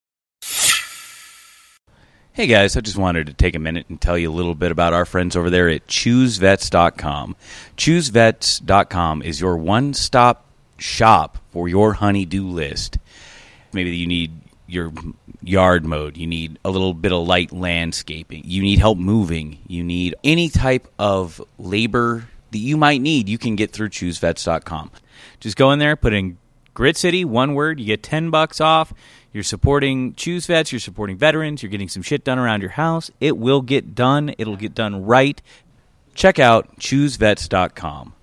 B: Hey guys, I just wanted to take a minute and tell you a little bit about our friends over there at choose vets dot com. choose vets dot com is your one-stop shop for your honey-do list. Maybe you need your yard mowed, you need a little bit of light landscaping, you need help moving, you need any type of labor that you might need, you can get through choose vets dot com. Just go in there, put in Grit City, one word, you get ten bucks off. You're supporting Choose Vets, you're supporting veterans, you're getting some shit done around your house. It will get done. It'll get done right. Check out choose vets dot com.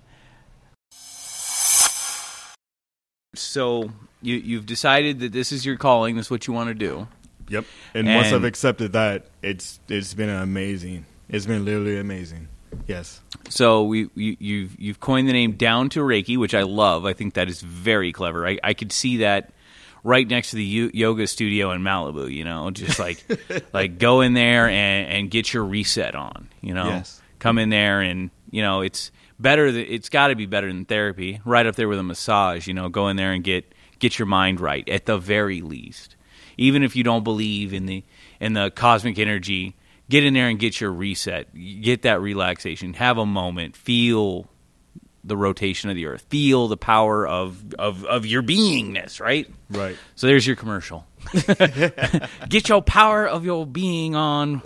B: So you, you've decided that this is your calling, this is what you want to do.
D: Yep. And, once
B: And-
D: I've accepted that, it's it's been amazing. It's been literally amazing. Yes.
B: So we you, you've you've coined the name Down to Reiki, which I love. I think that is very clever. I, I could see that right next to the yo- yoga studio in Malibu. You know, just like like go in there and, and get your reset on. You know,
D: Yes.
B: come in there and you know it's better. Th- it's got to be better than therapy. Right up there with a massage. You know, go in there and get get your mind right at the very least. Even if you don't believe in the in the cosmic energy. Get in there and get your reset. Get that relaxation. Have a moment. Feel the rotation of the earth. Feel the power of, of, of your beingness, right?
D: Right.
B: So there's your commercial. Get your power of your being on.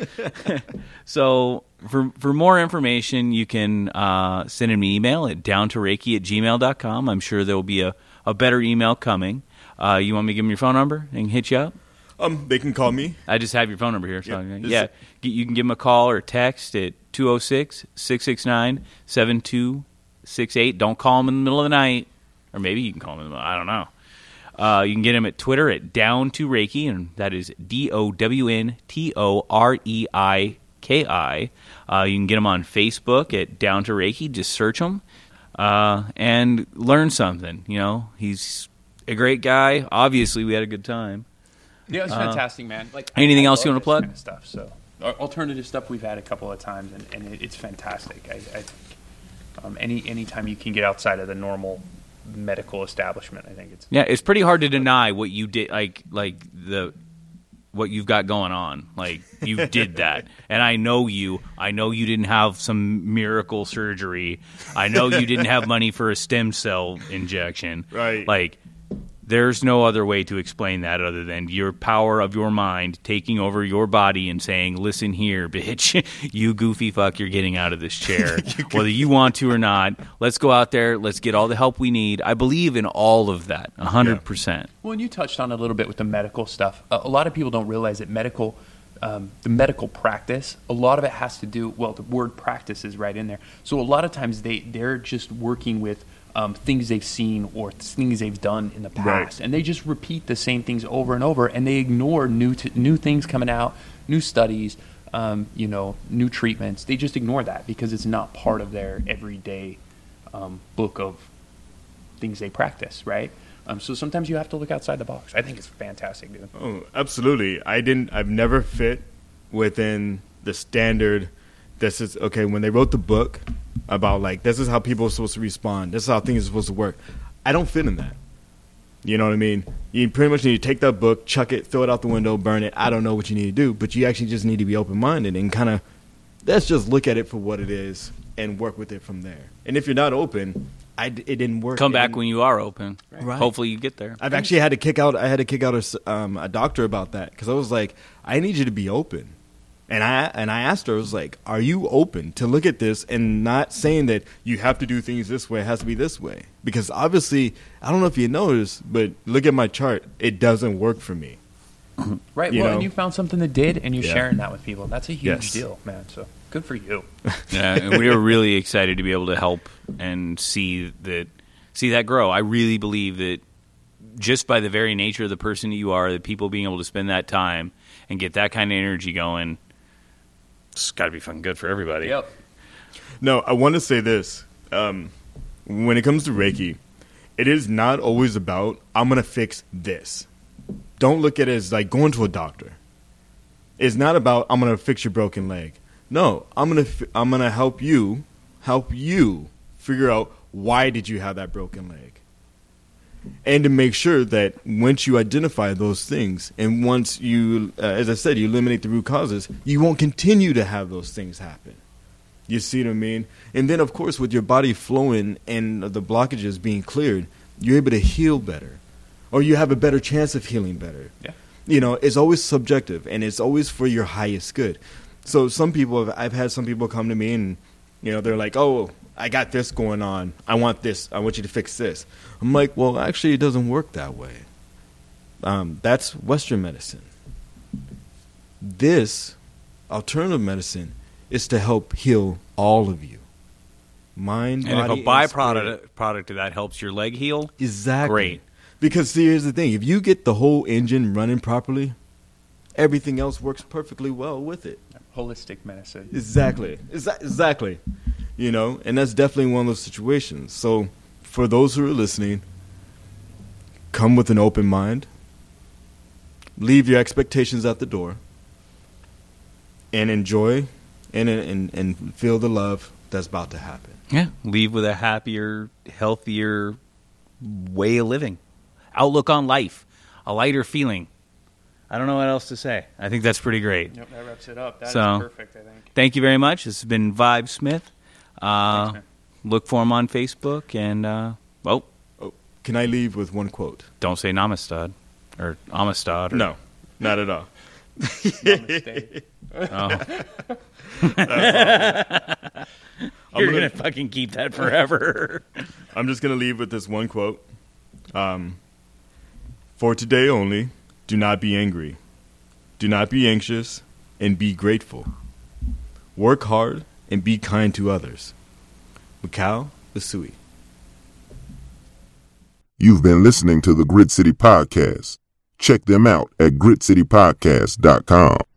B: So for for more information, you can uh, send an email at down to reiki at gmail dot com. I'm sure there will be a, a better email coming. Uh, you want me to give them your phone number and hit you up?
D: Um, they can call me.
B: I just have your phone number here. So
D: Yeah.
B: yeah, you can give them a call or text at two oh six, six six nine, seven two six eight. Don't call them in the middle of the night. Or maybe you can call them in the middle. I don't know. Uh, you can get them at Twitter at Down to Reiki, and that is D O W N T O R E I K I. Uh, you can get them on Facebook at Down to Reiki. Just search them uh, and learn something. You know, he's a great guy. Obviously, we had a good time.
C: Yeah, it's fantastic, man. Like
B: anything
C: I, I
B: else you
C: love
B: wanna
C: this
B: plug?
C: Kind of stuff. So Al- alternative stuff we've had a couple of times, and, and it, it's fantastic. I, I think um, any anytime you can get outside of the normal medical establishment, I think it's
B: Yeah, it's pretty hard to deny what you did, like like the what you've got going on. Like you did that, and I know you. I know you didn't have some miracle surgery. I know you didn't have money for a stem cell injection.
D: Right.
B: Like there's no other way to explain that other than your power of your mind taking over your body and saying, "Listen here, bitch, you goofy fuck, you're getting out of this chair, whether you want to or not. Let's go out there. Let's get all the help we need." I believe in all of that, a hundred percent.
C: Well, and you touched on it a little bit with the medical stuff. A, a lot of people don't realize that medical, um, the medical practice, a lot of it has to do. Well, the word practice is right in there. So a lot of times they they're just working with um, things they've seen or things they've done in the past,
D: Right.
C: and they just repeat the same things over and over, and they ignore new t- new things coming out, new studies, um, you know, new treatments. They just ignore that because it's not part of their everyday um, book of things they practice, right? Um, so sometimes you have to look outside the box. I think it's fantastic, dude.
D: Oh, absolutely. I didn't. I've never fit within the standard. This is okay. When they wrote the book about like this is how people are supposed to respond. This is how things are supposed to work. I don't fit in that. You know what I mean? You pretty much need to take that book, chuck it, throw it out the window, burn it. I don't know what you need to do, but you actually just need to be open minded and kind of let's just look at it for what it is and work with it from there. And if you're not open, I, it didn't work.
B: Come
D: It
B: back
D: didn't-
B: when you are open.
D: Right.
B: Hopefully, you get there.
D: I've actually had to kick out. I had to kick out a, s- um, a doctor about that because I was like, I need you to be open, and I and I asked her, I was like, are you open to look at this and not saying that you have to do things this way, it has to be this way? Because obviously, I don't know if you noticed, but look at my chart, it doesn't work for me.
C: Right.
D: You
C: well,
D: know?
C: and you found something that did, and you're
D: Yeah.
C: sharing that with people. That's a huge
D: Yes.
C: deal, man. So good for you.
B: Yeah, and we are really excited to be able to help and see that see that grow. I really believe that just by the very nature of the person that you are, that people being able to spend that time and get that kind of energy going, it's got to be fucking good for everybody.
C: Yep.
D: No, I want to say this. Um, when it comes to Reiki, it is not always about, I'm going to fix this. Don't look at it as like going to a doctor. It's not about, I'm going to fix your broken leg. No, I'm going to I'm going to help you, help you figure out why did you have that broken leg. And to make sure that once you identify those things and once you, uh, as I said, you eliminate the root causes, you won't continue to have those things happen. You see what I mean? And then, of course, with your body flowing and the blockages being cleared, you're able to heal better. Or you have a better chance of healing better.
C: Yeah.
D: You know, it's always subjective, and it's always for your highest good. So some people, have, I've had some people come to me and, you know, they're like, oh, I got this going on. I want this. I want you to fix this. I'm like, well, actually, it doesn't work that way. Um, that's Western medicine. This alternative medicine is to help heal all of you. Mind,
B: And
D: body,
B: if a byproduct product of that helps your leg heal,
D: exactly.
B: great.
D: Because see, here's the thing: if you get the whole engine running properly, everything else works perfectly well with it.
C: Holistic medicine.
D: Exactly. Exa- exactly. You know, and that's definitely one of those situations. So, for those who are listening, come with an open mind. Leave your expectations at the door, and enjoy, and and and feel the love that's about to happen.
B: Yeah, leave with a happier, healthier way of living, outlook on life, a lighter feeling. I don't know what else to say. I think that's pretty great.
C: Yep, that wraps it up. That
B: So,
C: is perfect, I think.
B: Thank you very much. This has been Vibe Smith. Uh,
C: Thanks,
B: look for him on Facebook, and uh, oh,
D: Oh, can I leave with one quote?
B: don't say Namastad or Amistad. Or,
D: No, not at all.
C: Namaste.
B: Oh.
D: I'm
B: You're
D: gonna-
B: gonna fucking keep that forever.
D: I'm just going to leave with this one quote. Um, For today only, do not be angry. Do not be anxious, and be grateful. Work hard and be kind to others. Mikau Usui.
E: You've been listening to the Grit City Podcast. Check them out at grit city podcast dot com.